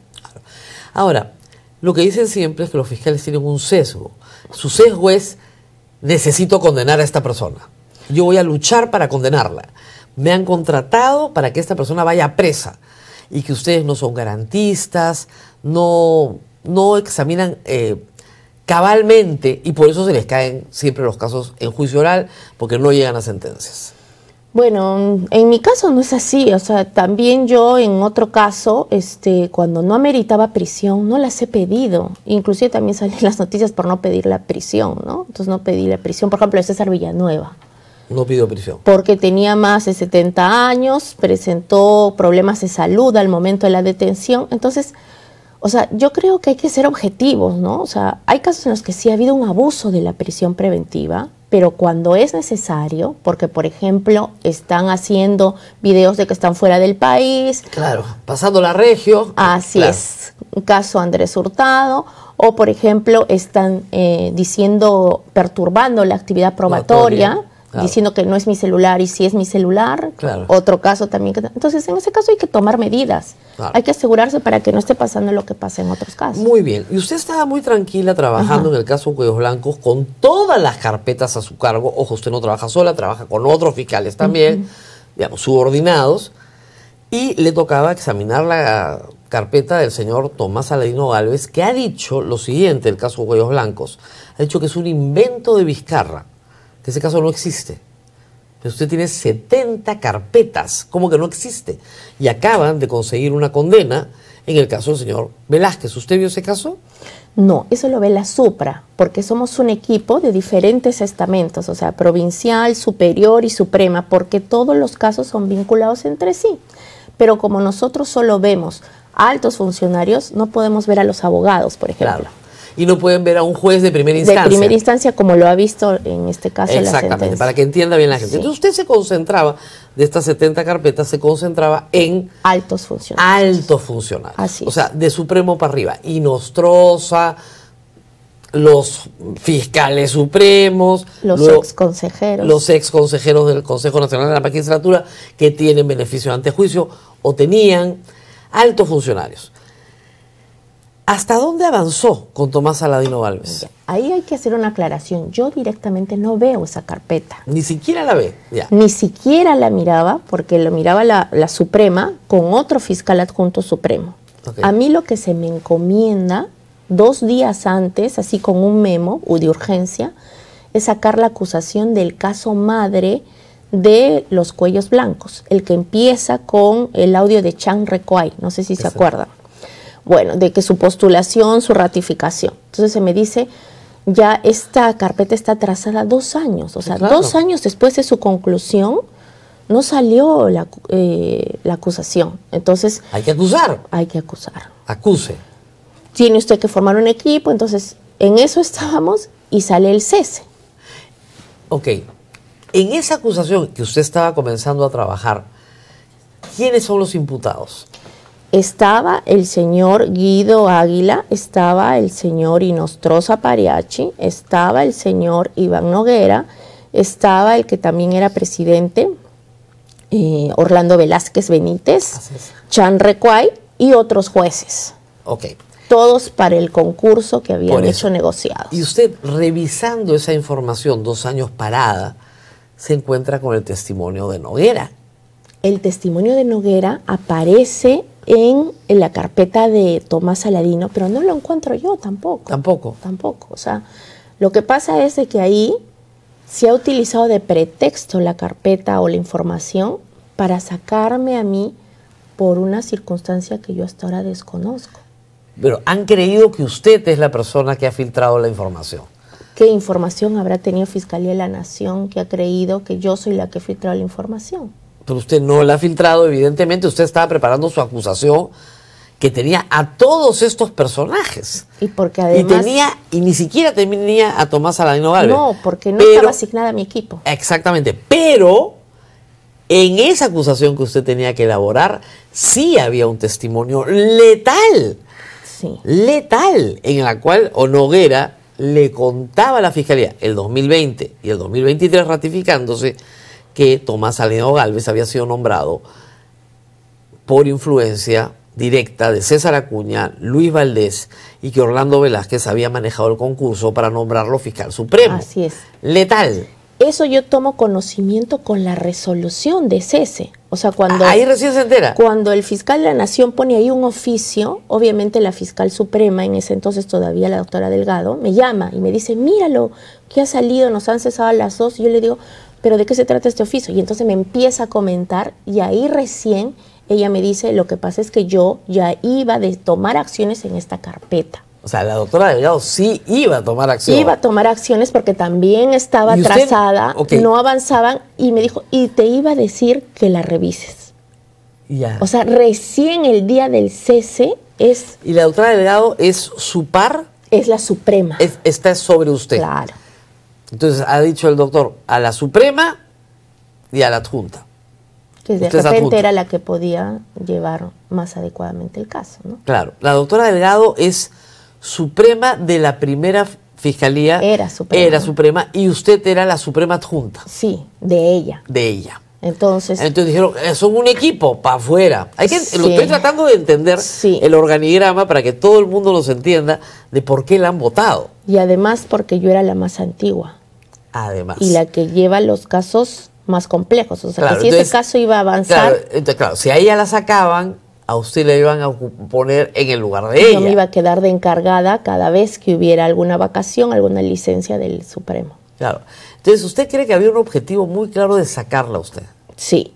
Ahora, lo que dicen siempre es que los fiscales tienen un sesgo. Su sesgo es, necesito condenar a esta persona. Yo voy a luchar para condenarla. Me han contratado para que esta persona vaya presa. Y que ustedes no son garantistas, no, no examinan eh, cabalmente, y por eso se les caen siempre los casos en juicio oral, porque no llegan a sentencias. Bueno, en mi caso no es así. O sea, también yo en otro caso, este, cuando no ameritaba prisión, no las he pedido. Inclusive también salen las noticias por no pedir la prisión, ¿no? Entonces no pedí la prisión. Por ejemplo, de César Villanueva. No pidió prisión. Porque tenía más de setenta años, presentó problemas de salud al momento de la detención. Entonces, o sea, yo creo que hay que ser objetivos, ¿no? O sea, hay casos en los que sí ha habido un abuso de la prisión preventiva, pero cuando es necesario, porque por ejemplo están haciendo videos de que están fuera del país. Claro, pasando la regio. Así claro. es, un caso Andrés Hurtado, o por ejemplo están eh, diciendo, perturbando la actividad probatoria, probatoria claro. diciendo que no es mi celular y sí es mi celular. Claro. Otro caso también. Que, entonces en ese caso hay que tomar medidas. Claro. Hay que asegurarse para que no esté pasando lo que pasa en otros casos. Muy bien. Y usted estaba muy tranquila trabajando Ajá. en el caso Cuellos Blancos con todas las carpetas a su cargo. Ojo, usted no trabaja sola, trabaja con otros fiscales también, uh-huh. digamos, subordinados. Y le tocaba examinar la carpeta del señor Tomás Aladino Gálvez, que ha dicho lo siguiente del caso Cuellos Blancos. Ha dicho que es un invento de Vizcarra, que ese caso no existe. Pero usted tiene setenta carpetas, como que no existe. Y acaban de conseguir una condena en el caso del señor Velázquez. ¿Usted vio ese caso? No, eso lo ve la Supra, porque somos un equipo de diferentes estamentos, o sea, provincial, superior y suprema, porque todos los casos son vinculados entre sí. Pero como nosotros solo vemos a altos funcionarios, no podemos ver a los abogados, por ejemplo. Claro. Y no pueden ver a un juez de primera instancia. De primera instancia, como lo ha visto en este caso la sentencia. Exactamente, para que entienda bien la gente. Sí. Entonces usted se concentraba, de estas setenta carpetas, se concentraba en... Altos funcionarios. Altos funcionarios. Así es. O sea, de Supremo para arriba. Y Nostroza, los fiscales supremos. Los luego, ex consejeros. Los ex consejeros del Consejo Nacional de la Magistratura que tienen beneficio de antejuicio o tenían altos funcionarios. ¿Hasta dónde avanzó con Tomás Aladino Gálvez? Ahí hay que hacer una aclaración. Yo directamente no veo esa carpeta. Ni siquiera la ve. Ya. Ni siquiera la miraba, porque lo miraba la, la Suprema con otro fiscal adjunto supremo. Okay. A mí lo que se me encomienda dos días antes, así con un memo o de urgencia, es sacar la acusación del caso madre de los Cuellos Blancos, el que empieza con el audio de Chan Recuay, no sé si se acuerdan. Bueno, de que su postulación, su ratificación. Entonces se me dice, ya esta carpeta está atrasada dos años. O sea, claro. dos años después de su conclusión, no salió la, eh, la acusación. Entonces... Hay que acusar. Hay que acusar. Acuse. Tiene usted que formar un equipo, entonces en eso estábamos y sale el cese. Ok. En esa acusación que usted estaba comenzando a trabajar, ¿quiénes son los imputados? Estaba el señor Guido Águila, estaba el señor Inostroza Pariachi, estaba el señor Iván Noguera, estaba el que también era presidente, eh, Orlando Velázquez Benítez, Chan Recuay y otros jueces. Ok. Todos para el concurso que habían Por eso. hecho negociados. Y usted, revisando esa información, dos años parada, se encuentra con el testimonio de Noguera. El testimonio de Noguera aparece en, en la carpeta de Tomás Saladino, pero no lo encuentro yo tampoco. Tampoco. Tampoco. O sea, lo que pasa es de que ahí se ha utilizado de pretexto la carpeta o la información para sacarme a mí por una circunstancia que yo hasta ahora desconozco. Pero han creído que usted es la persona que ha filtrado la información. ¿Qué información habrá tenido Fiscalía de la Nación que ha creído que yo soy la que ha filtrado la información? Pero usted no la ha filtrado, evidentemente. Usted estaba preparando su acusación que tenía a todos estos personajes. Y porque además... Y tenía, y ni siquiera tenía a Tomás Saladino Gálvez. No, porque no pero, estaba asignada a mi equipo. Exactamente, pero en esa acusación que usted tenía que elaborar, sí había un testimonio letal. Sí. Letal, en la cual Noguera le contaba a la Fiscalía el dos mil veinte y el dos mil veintitrés ratificándose que Tomás Saladino Gálvez había sido nombrado por influencia directa de César Acuña, Luis Valdés, y que Orlando Velázquez había manejado el concurso para nombrarlo fiscal supremo. Así es. Letal. Eso yo tomo conocimiento con la resolución de cese. O sea, cuando... Ahí recién se entera. Cuando el fiscal de la Nación pone ahí un oficio, obviamente la fiscal suprema, en ese entonces todavía la doctora Delgado, me llama y me dice, míralo, que ha salido, nos han cesado a las dos. Y yo le digo, ¿pero de qué se trata este oficio? Y entonces me empieza a comentar y ahí recién ella me dice, lo que pasa es que yo ya iba a tomar acciones en esta carpeta. O sea, la doctora Delgado sí iba a tomar acción. Iba a tomar acciones porque también estaba ¿Y usted? atrasada, Okay. no avanzaban, y me dijo, y te iba a decir que la revises. Ya. O sea, recién el día del cese es, Y la doctora Delgado es su par, es la Suprema. es, está sobre usted. Claro. Entonces ha dicho el doctor a la Suprema y a la adjunta. Que de Usted es repente adjunta. era la que podía llevar más adecuadamente el caso, ¿no? Claro, la doctora Delgado es Suprema de la primera Fiscalía. Era Suprema. Era Suprema y usted era la Suprema adjunta Sí, de ella. de ella. Entonces, Entonces dijeron, eh, son un equipo, para afuera. Hay que, Sí. Lo estoy tratando de entender Sí. el organigrama para que todo el mundo los entienda de por qué la han votado. y además porque yo era la más antigua Además. y la que lleva los casos más complejos. O sea, Claro, que si entonces, ese caso iba a avanzar, Claro, entonces, claro, si a ella la sacaban, a usted le iban a ocu- poner en el lugar de yo ella. me iba a quedar de encargada cada vez que hubiera alguna vacación, alguna licencia del Supremo. Claro. Entonces, ¿usted cree que había un objetivo muy claro de sacarla a usted? Sí.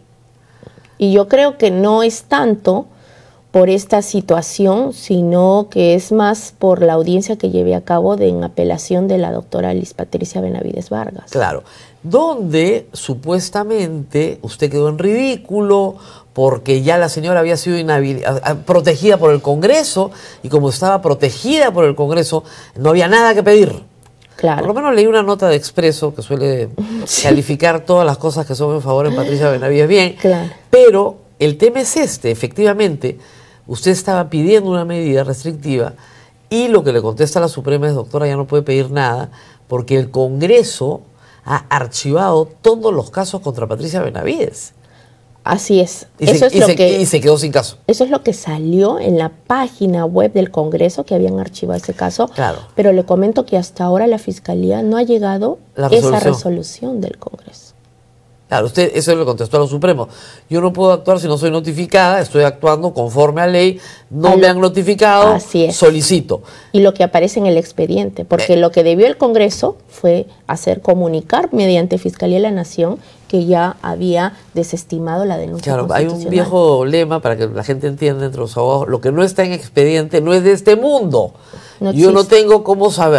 Y yo creo que no es tanto por esta situación, sino que es más por la audiencia que llevé a cabo de en apelación de la doctora Liz Patricia Benavides Vargas. Claro. Donde supuestamente usted quedó en ridículo porque ya la señora había sido inhabil- a- a- protegida por el Congreso y como estaba protegida por el Congreso, no había nada que pedir. Claro. Por lo menos leí una nota de Expreso que suele Sí. calificar todas las cosas que son en favor de Patricia Benavides bien. Claro. Pero el tema es este, efectivamente, usted estaba pidiendo una medida restrictiva y lo que le contesta la Suprema es, doctora, ya no puede pedir nada porque el Congreso ha archivado todos los casos contra Patricia Benavides. Así es. Y, Eso se, es y lo se- que y se quedó sin caso. Eso es lo que salió en la página web del Congreso, que habían archivado ese caso. Claro. Pero le comento que hasta ahora la Fiscalía no ha llegado La a resolución. esa resolución del Congreso. Claro, usted eso le contestó a los Supremos. Yo no puedo actuar si no soy notificada, estoy actuando conforme a ley, no A me lo- han notificado, Así es. solicito. Y lo que aparece en el expediente, porque Eh. lo que debió el Congreso fue hacer comunicar mediante Fiscalía de la Nación que ya había desestimado la denuncia Claro, hay un constitucional. viejo lema para que la gente entienda entre los abogados, lo que no está en expediente no es de este mundo. No Yo no existe. tengo cómo saber.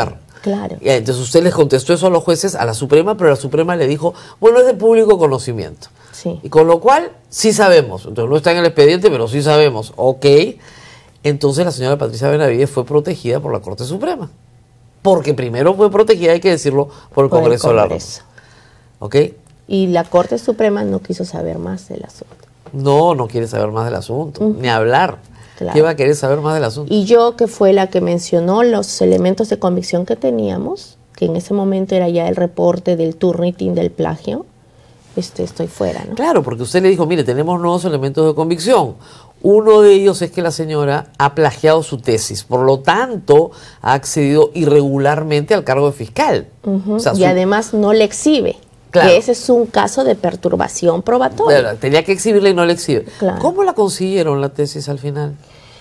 Claro. Y entonces usted les contestó eso a los jueces, a la Suprema, pero la Suprema le dijo, bueno, es de público conocimiento. Sí. Y con lo cual, sí sabemos. Entonces no está en el expediente, pero sí sabemos. Ok. Entonces la señora Patricia Benavides fue protegida por la Corte Suprema. Porque primero fue protegida, hay que decirlo, por el Por el Congreso de la Congreso. República. ¿Ok? Y la Corte Suprema no quiso saber más del asunto. No, no quiere saber más del asunto, Uh-huh. ni hablar. Claro. ¿Qué va a querer saber más del asunto? Y yo, que fue la que mencionó los elementos de convicción que teníamos, que en ese momento era ya el reporte del Turnitin del plagio, este, estoy fuera, ¿no? Claro, porque usted le dijo, mire, tenemos nuevos elementos de convicción. Uno de ellos es que la señora ha plagiado su tesis, por lo tanto, ha accedido irregularmente al cargo de fiscal. Uh-huh. O sea, y su- además no le exhibe. Claro. Que ese es un caso de perturbación probatoria. Claro, tenía que exhibirla y no la exhibe. Claro. ¿Cómo la consiguieron la tesis al final?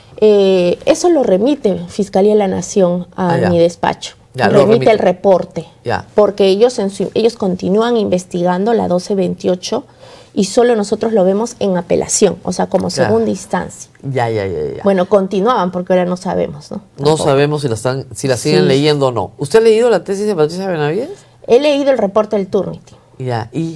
Eh, eso lo remite Fiscalía de la Nación a Ah, ya. mi despacho. Ya, lo remite remite. el reporte. Ya. Porque ellos, en su- ellos continúan investigando la doce veintiocho y solo nosotros lo vemos en apelación, o sea, como Claro. segunda instancia. Ya, ya, ya, ya. Bueno, continuaban porque ahora no sabemos, ¿no? no Tampoco. sabemos si la, están, si la siguen Sí. leyendo o no. ¿Usted ha leído la tesis de Patricia Benavides? He leído el reporte del Turnitin. Ya, y...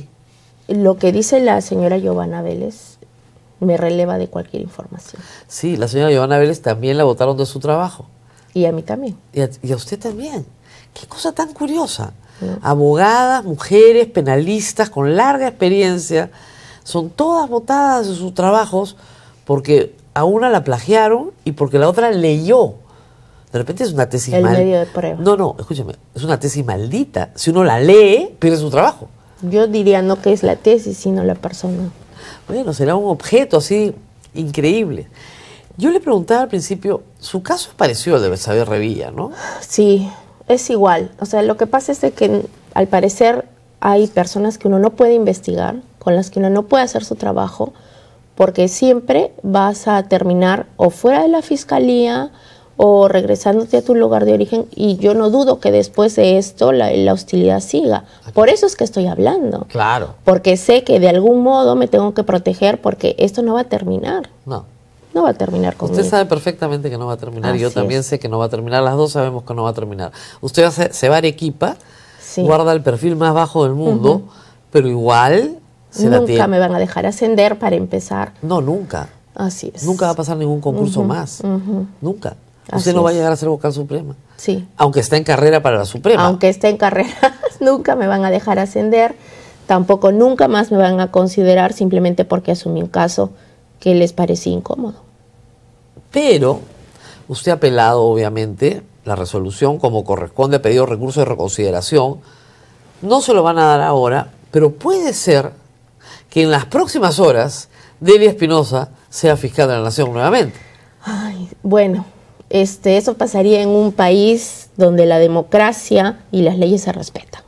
Lo que dice la señora Giovanna Vélez me releva de cualquier información. Sí, la señora Giovanna Vélez también la votaron de su trabajo. Y a mí también. Y a, y a usted también. Qué cosa tan curiosa. No. Abogadas, mujeres, penalistas con larga experiencia, son todas votadas de sus trabajos porque a una la plagiaron y porque la otra leyó. De repente es una tesis El mal- medio de prueba. No, no, escúchame, es una tesis maldita. Si uno la lee, pierde su trabajo. Yo diría no que es la tesis, sino la persona. Bueno, será un objeto así increíble. Yo le preguntaba al principio, su caso es parecido al de Betsabe Revilla, ¿no? Sí, es igual. O sea, lo que pasa es de que al parecer hay personas que uno no puede investigar, con las que uno no puede hacer su trabajo, porque siempre vas a terminar o fuera de la fiscalía o regresándote a tu lugar de origen, y yo no dudo que después de esto la, la hostilidad siga. Por eso es que estoy hablando. Claro. Porque sé que de algún modo me tengo que proteger porque esto no va a terminar. No. No va a terminar conmigo. Usted sabe perfectamente que no va a terminar y yo Así también es. sé que no va a terminar. Las dos sabemos que no va a terminar. Usted va a se, se va a Arequipa, Sí. guarda el perfil más bajo del mundo, uh-huh. pero igual se la Nunca tiene. me van a dejar ascender para empezar. No, nunca. Así es. Nunca va a pasar ningún concurso Ujú, más. ujú. Nunca. Así Usted no va a es. llegar a ser vocal suprema. Sí. Aunque está en carrera para la Suprema. Aunque esté en carrera, nunca me van a dejar ascender. Tampoco nunca más me van a considerar simplemente porque asumí un caso que les parecía incómodo. Pero usted ha apelado, obviamente, la resolución como corresponde, ha pedido recurso de reconsideración. No se lo van a dar ahora, pero puede ser que en las próximas horas Delia Espinosa sea fiscal de la Nación nuevamente. Ay, bueno, este, eso pasaría en un país donde la democracia y las leyes se respetan.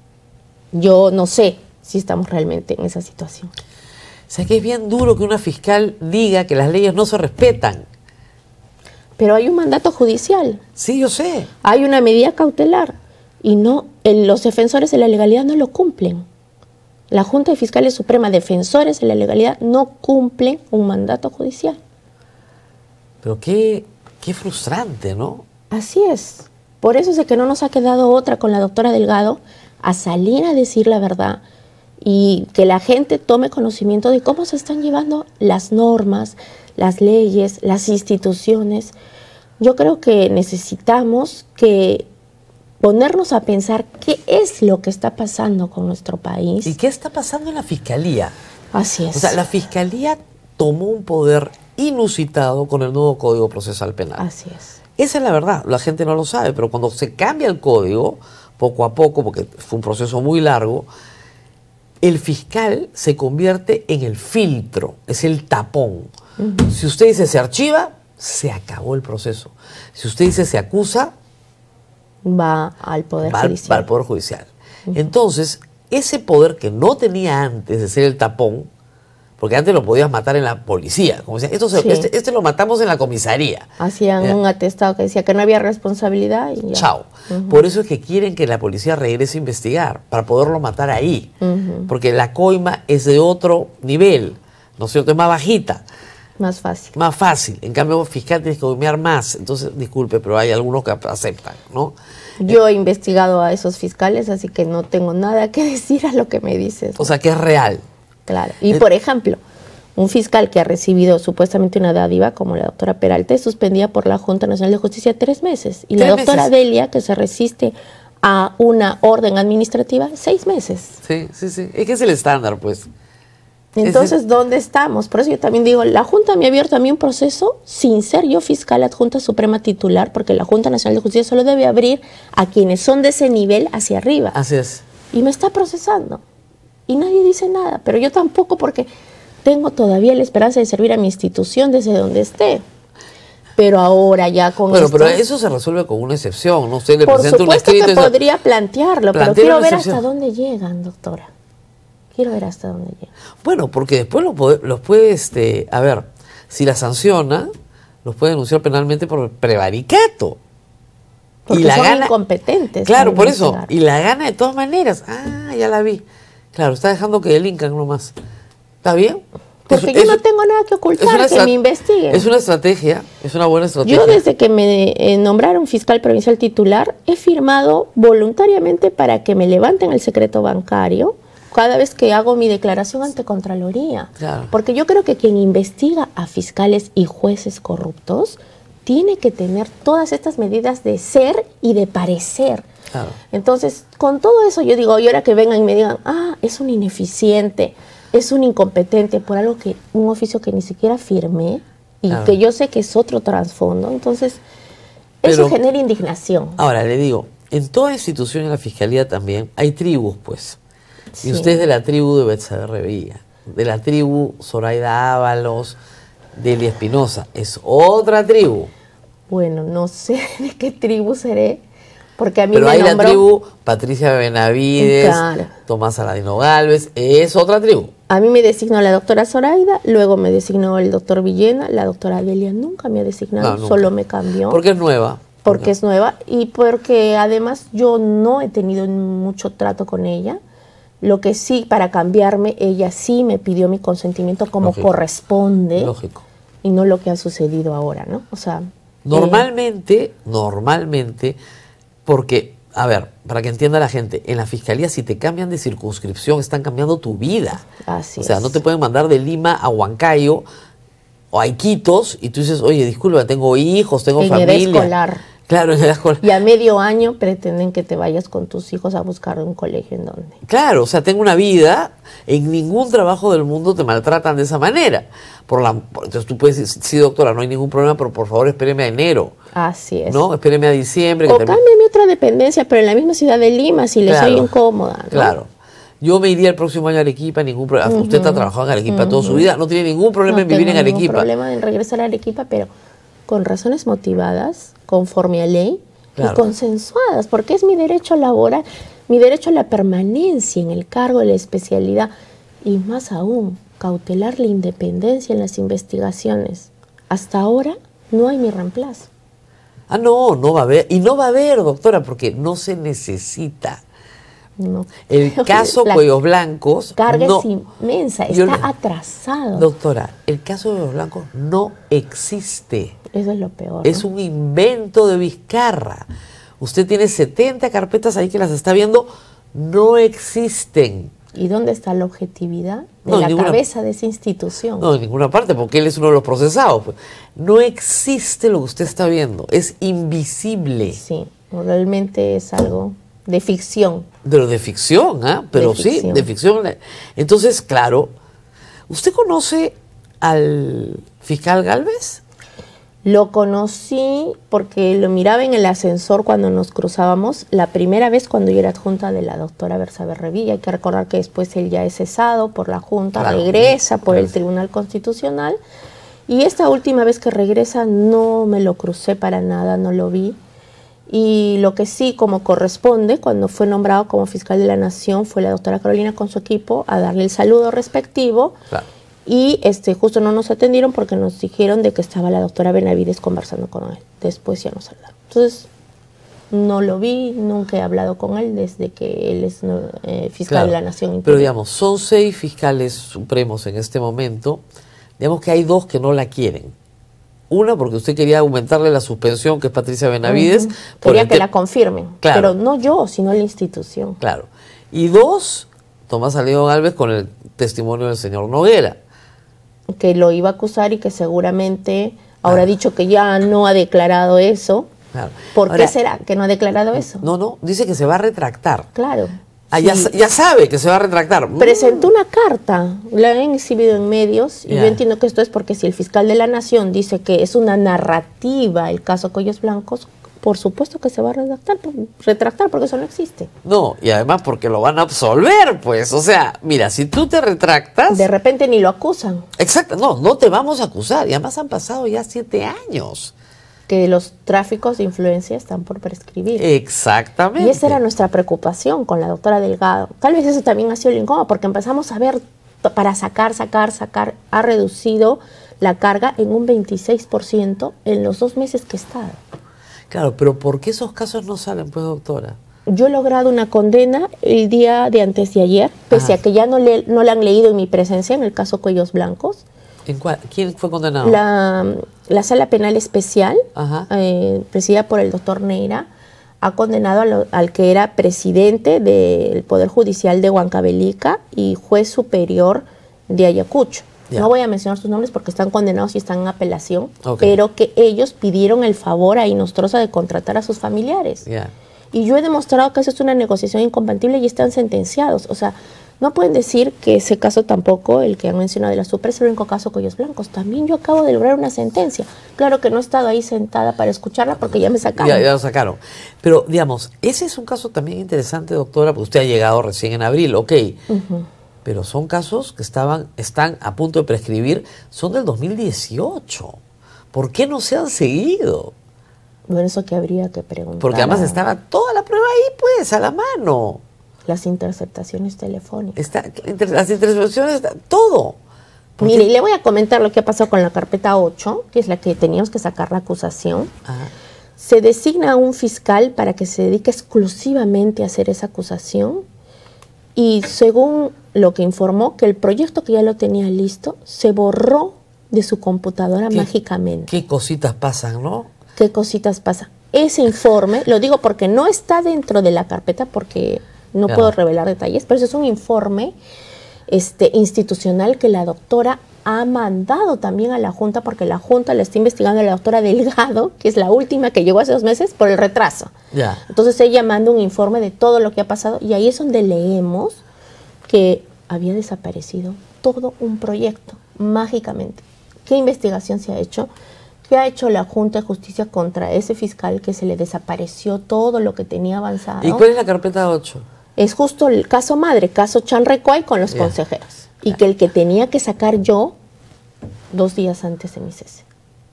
Yo no sé si estamos realmente en esa situación. O sea que es bien duro que una fiscal diga que las leyes no se respetan. Pero hay un mandato judicial, Sí, yo sé. hay una medida cautelar y no, el- los defensores de la legalidad no lo cumplen. La Junta de Fiscales Suprema, defensores de la legalidad, no cumplen un mandato judicial. Pero qué, qué frustrante, ¿no? Así es. Por eso es de que no nos ha quedado otra con la doctora Delgado a salir a decir la verdad y que la gente tome conocimiento de cómo se están llevando las normas, las leyes, las instituciones. Yo creo que necesitamos que ponernos a pensar qué es lo que está pasando con nuestro país. ¿Y qué está pasando en la fiscalía? Así es. O sea, la fiscalía tomó un poder inusitado con el nuevo Código Procesal Penal. Así es. Esa es la verdad, la gente no lo sabe, pero cuando se cambia el código, poco a poco, porque fue un proceso muy largo, el fiscal se convierte en el filtro, es el tapón. Uh-huh. Si usted dice se archiva, se acabó el proceso. Si usted dice se acusa, Va al Poder va, al- Judicial. va al Poder Judicial. Uh-huh. Entonces, ese poder que no tenía antes de ser el tapón, porque antes lo podías matar en la policía, como decían, esto se, Sí. este, este lo matamos en la comisaría. Hacían Ya. un atestado que decía que no había responsabilidad y ya. Chao. Uh-huh. Por eso es que quieren que la policía regrese a investigar, para poderlo matar ahí. Uh-huh. Porque la coima es de otro nivel, ¿no es cierto? Es más bajita. Más fácil. Más fácil. En cambio, fiscal tienes que gomear más. Entonces, disculpe, pero hay algunos que aceptan, ¿no? Yo he investigado a esos fiscales, así que no tengo nada que decir a lo que me dices. O sea, que es real. Claro. Y Eh, por ejemplo, un fiscal que ha recibido supuestamente una dádiva, como la doctora Peralta, es suspendida por la Junta Nacional de Justicia tres meses. Y la ¿Tres doctora meses? Delia, que se resiste a una orden administrativa, seis meses. Sí, sí, sí. Es que es el estándar, pues. Entonces, Ese- ¿dónde estamos? Por eso yo también digo, la Junta me ha abierto a mí un proceso sin ser yo fiscal adjunta suprema titular, porque la Junta Nacional de Justicia solo debe abrir a quienes son de ese nivel hacia arriba. Así es. Y me está procesando. Y nadie dice nada, pero yo tampoco, porque tengo todavía la esperanza de servir a mi institución desde donde esté. Pero ahora ya con Bueno, esto, pero eso se resuelve con una excepción, ¿no? Usted le por presenta un supuesto escrito que y eso- podría plantearlo, pero Plantea quiero una ver excepción. hasta dónde llegan, doctora. Quiero ver hasta dónde llegan. Bueno, porque después los puede, los puede este, a ver, si la sanciona, los puede denunciar penalmente por prevaricato. Porque son incompetentes Claro, para por eso. investigar. Y la gana de todas maneras. Ah, ya la vi. Claro, está dejando que delincan nomás. ¿Está bien? Porque Es- yo es- no tengo nada que ocultar, es una que estra- me investiguen. Es una estrategia, es una buena estrategia. Yo desde que me eh, nombraron fiscal provincial titular he firmado voluntariamente para que me levanten el secreto bancario cada vez que hago mi declaración ante Contraloría. Claro. Porque yo creo que quien investiga a fiscales y jueces corruptos tiene que tener todas estas medidas de ser y de parecer. Claro. Entonces, con todo eso yo digo, y ahora que vengan y me digan, ah, es un ineficiente, es un incompetente por algo que, un oficio que ni siquiera firmé y Claro. que yo sé que es otro trasfondo, entonces Pero- eso genera indignación. Ahora, le digo, en toda institución, en la fiscalía también, hay tribus, pues. Sí. Y usted es de la tribu de Betsabe Revilla, de la tribu Zoraida Ábalos, Delia Espinosa. Es otra tribu. Bueno, no sé de qué tribu seré, porque a mí Pero me hay la nombró, tribu Patricia Benavides, Claro. Tomás Aladino Galvez, es otra tribu. a mí me designó la doctora Zoraida, luego me designó el doctor Villena, la doctora Delia nunca me ha designado, No, nunca. solo me cambió. Porque es nueva. porque es nueva y porque además yo no he tenido mucho trato con ella. Lo que sí, para cambiarme, ella sí me pidió mi consentimiento como Lógico. corresponde. Lógico. Y no lo que ha sucedido ahora, ¿no? O sea, Normalmente, normalmente, porque, a ver, para que entienda la gente, en la fiscalía si te cambian de circunscripción están cambiando tu vida. Así o sea, es. no te pueden mandar de Lima a Huancayo o a Iquitos y tú dices, oye, disculpa, tengo hijos, tengo En edad familia. escolar. Claro, en edad escolar. y a medio año pretenden que te vayas con tus hijos a buscar un colegio en donde. Claro, o sea, tengo una vida, en ningún trabajo del mundo te maltratan de esa manera. Por la, por- entonces tú puedes decir, sí, doctora, no hay ningún problema, pero por favor espéreme a enero, Así es. ¿no? Espéreme a diciembre. que O termine- cámbiame otra dependencia, pero en la misma ciudad de Lima, si les Claro, soy incómoda, ¿no? Claro. Yo me iría el próximo año a Arequipa, ningún problema. Usted está trabajando en Arequipa toda su vida, no tiene ningún problema No en vivir tengo en ningún Arequipa. problema en regresar a Arequipa, pero con razones motivadas, conforme a ley Claro. y consensuadas, porque es mi derecho laboral, mi derecho a la permanencia en el cargo de la especialidad y más aún, cautelar la independencia en las investigaciones. Hasta ahora no hay mi reemplazo. Ah, no, no va a haber. Y no va a haber, doctora, porque no se necesita. No. El caso La Cuellos Blancos. carga no, es inmensa, Yo está le- atrasado. Doctora, el caso de Cuellos Blancos no existe. Eso es lo peor. Es ¿no? un invento de Vizcarra. Usted tiene setenta carpetas ahí que las está viendo, no existen. ¿Y dónde está la objetividad de No, en la ninguna- cabeza de esa institución? No, en ninguna parte, porque él es uno de los procesados. pues. No existe lo que usted está viendo, es invisible. Sí, realmente es algo de ficción. Pero de ficción, ¿ah? Pero De sí, ficción. de ficción. Entonces, claro, ¿usted conoce al fiscal Galvez? Lo conocí porque lo miraba en el ascensor cuando nos cruzábamos, la primera vez cuando yo era adjunta de la doctora Bersabe Revilla. Hay que recordar que después él ya es cesado por la Junta, Claro. regresa por el Claro. Tribunal Constitucional. Y esta última vez que regresa no me lo crucé para nada, no lo vi. Y lo que sí, como corresponde, cuando fue nombrado como fiscal de la Nación, fue la doctora Carolina con su equipo a darle el saludo respectivo. Claro. Y este, justo no nos atendieron porque nos dijeron de que estaba la doctora Benavides conversando con él. Después ya nos hablaron. Entonces, no lo vi, nunca he hablado con él desde que él es no, eh, fiscal Claro. de la Nación. Pero Interior. digamos, son seis fiscales supremos en este momento, digamos que hay dos que no la quieren. Una, porque usted quería aumentarle la suspensión, que es Patricia Benavides. Uh-huh. Quería que te... la confirmen, claro. pero no yo, sino la institución. Claro. Y dos, Tomás Alío Gálvez con el testimonio del señor Noguera. Que lo iba a acusar y que seguramente ahora ha dicho que ya no ha declarado eso. Claro. ¿Por Ahora, qué será que no ha declarado eso? No, no, dice que se va a retractar. Claro. Ah, sí. ya, ya sabe que se va a retractar. Presentó una carta, la han exhibido en medios, y yeah. yo entiendo que esto es porque si el fiscal de la Nación dice que es una narrativa el caso Cuellos Blancos, por supuesto que se va a retractar, retractar porque eso no existe. No, y además porque lo van a absolver, pues. O sea, mira, si tú te retractas... De repente ni lo acusan. Exacto, no, no te vamos a acusar. Y además han pasado ya siete años. Que los tráficos de influencia están por prescribir. Exactamente. Y esa era nuestra preocupación con la doctora Delgado. Tal vez eso también ha sido el incómodo, porque empezamos a ver, para sacar, sacar, sacar, ha reducido la carga en un veintiséis por ciento en los dos meses que he estado. Claro, pero ¿por qué esos casos no salen, pues, doctora? Yo he logrado una condena el día de antes de ayer, pese Ajá. a que ya no, le, no la han leído en mi presencia, en el caso Cuellos Blancos. ¿En cuál? ¿Quién fue condenado? La, la Sala Penal Especial, Ajá. eh, presidida por el doctor Neira, ha condenado a lo, al que era presidente del Poder Judicial de Huancavelica y juez superior de Ayacucho. Ya. No voy a mencionar sus nombres porque están condenados y están en apelación, Okay. pero que ellos pidieron el favor a Inostroza de contratar a sus familiares. Yeah. Y yo he demostrado que eso es una negociación incompatible y están sentenciados. O sea, no pueden decir que ese caso tampoco, el que han mencionado de la Super, es el único caso Cuellos Blancos. También yo acabo de lograr una sentencia. Claro que no he estado ahí sentada para escucharla porque ya me sacaron. Ya, ya lo sacaron. Pero, digamos, ese es un caso también interesante, doctora, porque usted ha llegado recién en abril, ok. Uh-huh. Pero son casos que estaban, están a punto de prescribir, son del dos mil dieciocho. ¿Por qué no se han seguido? Bueno, eso que habría que preguntar. Porque además estaba toda la prueba ahí, pues, a la mano. Las interceptaciones telefónicas. Está, las intercepciones, todo. Porque... Mire, y le voy a comentar lo que ha pasado con la carpeta ocho, que es la que teníamos que sacar la acusación. Ajá. Se designa a un fiscal para que se dedique exclusivamente a hacer esa acusación y según lo que informó, que el proyecto que ya lo tenía listo se borró de su computadora ¿Qué, mágicamente. Qué cositas pasan, ¿no? ¿Qué cositas pasan? Ese informe, lo digo porque no está dentro de la carpeta porque no Claro. puedo revelar detalles, pero ese es un informe este, institucional que la doctora ha mandado también a la Junta, porque la Junta la está investigando a la doctora Delgado, que es la última que llegó hace dos meses, por el retraso. Ya. Entonces ella manda un informe de todo lo que ha pasado y ahí es donde leemos que había desaparecido todo un proyecto, mágicamente. ¿Qué investigación se ha hecho? ¿Qué ha hecho la Junta de Justicia contra ese fiscal que se le desapareció todo lo que tenía avanzado? ¿Y cuál es la carpeta ocho? Es justo el caso madre, caso Chanrecuay con los Yeah. consejeros. Y que el que tenía que sacar yo dos días antes de mi cese.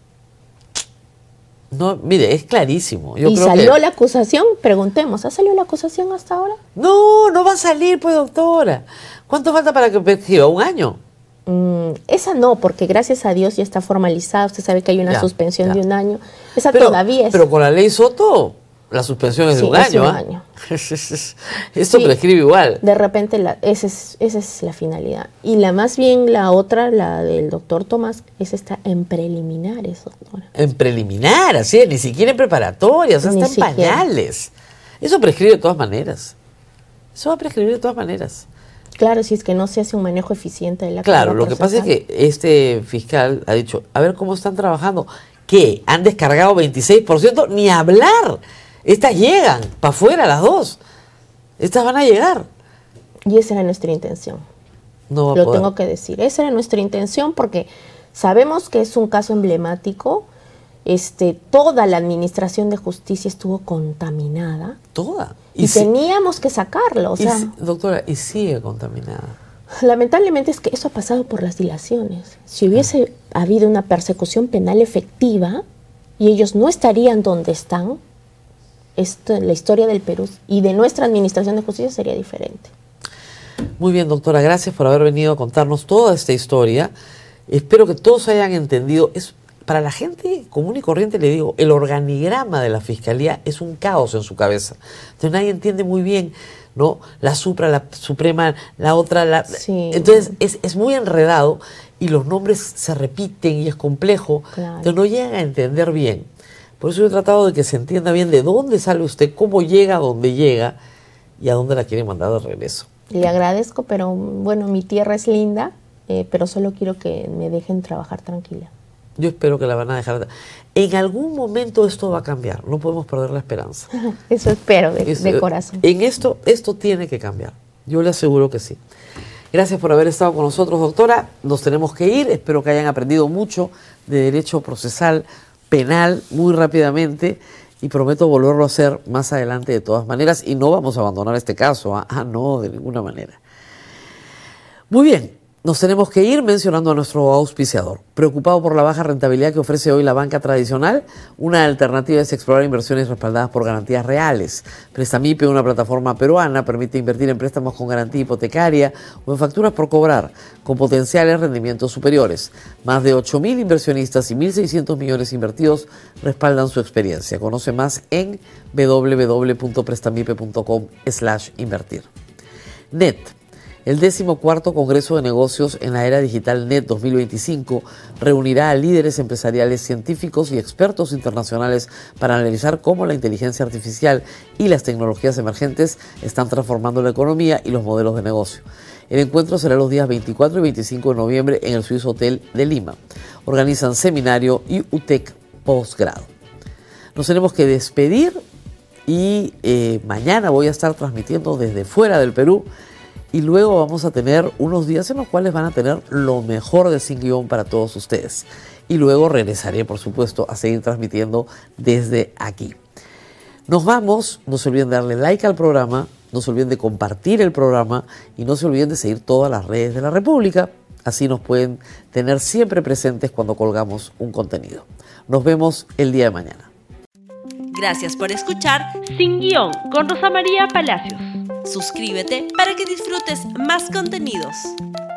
No, mire, es clarísimo. Yo y creo salió que... la acusación, preguntemos, ¿ha salido la acusación hasta ahora? No, no va a salir, pues, doctora. ¿Cuánto falta para que prescriba? ¿Un año? Mm, esa no, porque gracias a Dios ya está formalizada. Usted sabe que hay una Ya, suspensión ya. de un año. Esa Pero, todavía es. pero con la ley Soto, la suspensión es Sí, de un es año. un ¿ah? año. Esto Sí. prescribe igual. De repente, la, esa, es, esa es la finalidad. Y la más bien, la otra, la del doctor Tomás, esa está en preliminares, doctora. En preliminar, así es, ni siquiera en preparatoria, o sea, Ni está en siquiera. pañales. Eso prescribe de todas maneras. Eso va a prescribir de todas maneras. Claro, si es que no se hace un manejo eficiente de la Claro, carga lo que pasa es procesal. que este fiscal ha dicho, a ver cómo están trabajando. ¿Qué? ¿Han descargado veintiséis por ciento? Ni hablar. Estas llegan para afuera las dos. Estas van a llegar. Y esa era nuestra intención. No va a Lo poder. tengo que decir. Esa era nuestra intención porque sabemos que es un caso emblemático. Este, toda la administración de justicia estuvo contaminada Toda. y, si- teníamos que sacarlo. O y sea, si- doctora, y sigue contaminada. lamentablemente es que eso ha pasado por las dilaciones. Si hubiese habido una persecución penal efectiva y ellos no estarían donde están, esto, la historia del Perú y de nuestra administración de justicia sería diferente. Muy bien, doctora, gracias por haber venido a contarnos toda esta historia. Espero que todos hayan entendido. Es, para la gente común y corriente, le digo, el organigrama de la Fiscalía es un caos en su cabeza. Entonces nadie entiende muy bien, ¿no? La Supra, la Suprema, la otra, la... Sí. Entonces es, es muy enredado y los nombres se repiten y es complejo, Claro. entonces no llegan a entender bien. Por eso yo he tratado de que se entienda bien de dónde sale usted, cómo llega a dónde llega y a dónde la quiere mandar de regreso. Le agradezco, pero bueno, mi tierra es linda, eh, pero solo quiero que me dejen trabajar tranquila. Yo espero que la van a dejar. En algún momento esto va a cambiar, no podemos perder la esperanza. Eso espero de, Es- de corazón. En esto, esto tiene que cambiar, yo le aseguro que sí. Gracias por haber estado con nosotros, doctora. Nos tenemos que ir, espero que hayan aprendido mucho de derecho procesal penal muy rápidamente y prometo volverlo a hacer más adelante de todas maneras y no vamos a abandonar este caso, ah, ah no, de ninguna manera. Muy bien, nos tenemos que ir mencionando a nuestro auspiciador. Preocupado por la baja rentabilidad que ofrece hoy la banca tradicional, una alternativa es explorar inversiones respaldadas por garantías reales. Prestamipe, una plataforma peruana, permite invertir en préstamos con garantía hipotecaria o en facturas por cobrar, con potenciales rendimientos superiores. Más de ocho mil inversionistas y mil seiscientos millones invertidos respaldan su experiencia. Conoce más en w w w punto prestamipe punto com slash invertir. Net. El decimocuarto Congreso de Negocios en la Era Digital Net dos mil veinticinco reunirá a líderes empresariales, científicos y expertos internacionales para analizar cómo la inteligencia artificial y las tecnologías emergentes están transformando la economía y los modelos de negocio. El encuentro será los días veinticuatro y veinticinco de noviembre en el Swiss Hotel de Lima. Organizan seminario y U T E C Postgrado. Nos tenemos que despedir y eh, mañana voy a estar transmitiendo desde fuera del Perú. Y luego vamos a tener unos días en los cuales van a tener lo mejor de Sin Guión para todos ustedes. Y luego regresaré, por supuesto, a seguir transmitiendo desde aquí. Nos vamos, no se olviden de darle like al programa, no se olviden de compartir el programa y no se olviden de seguir todas las redes de la República. Así nos pueden tener siempre presentes cuando colgamos un contenido. Nos vemos el día de mañana. Gracias por escuchar Sin Guión con Rosa María Palacios. Suscríbete para que disfrutes más contenidos.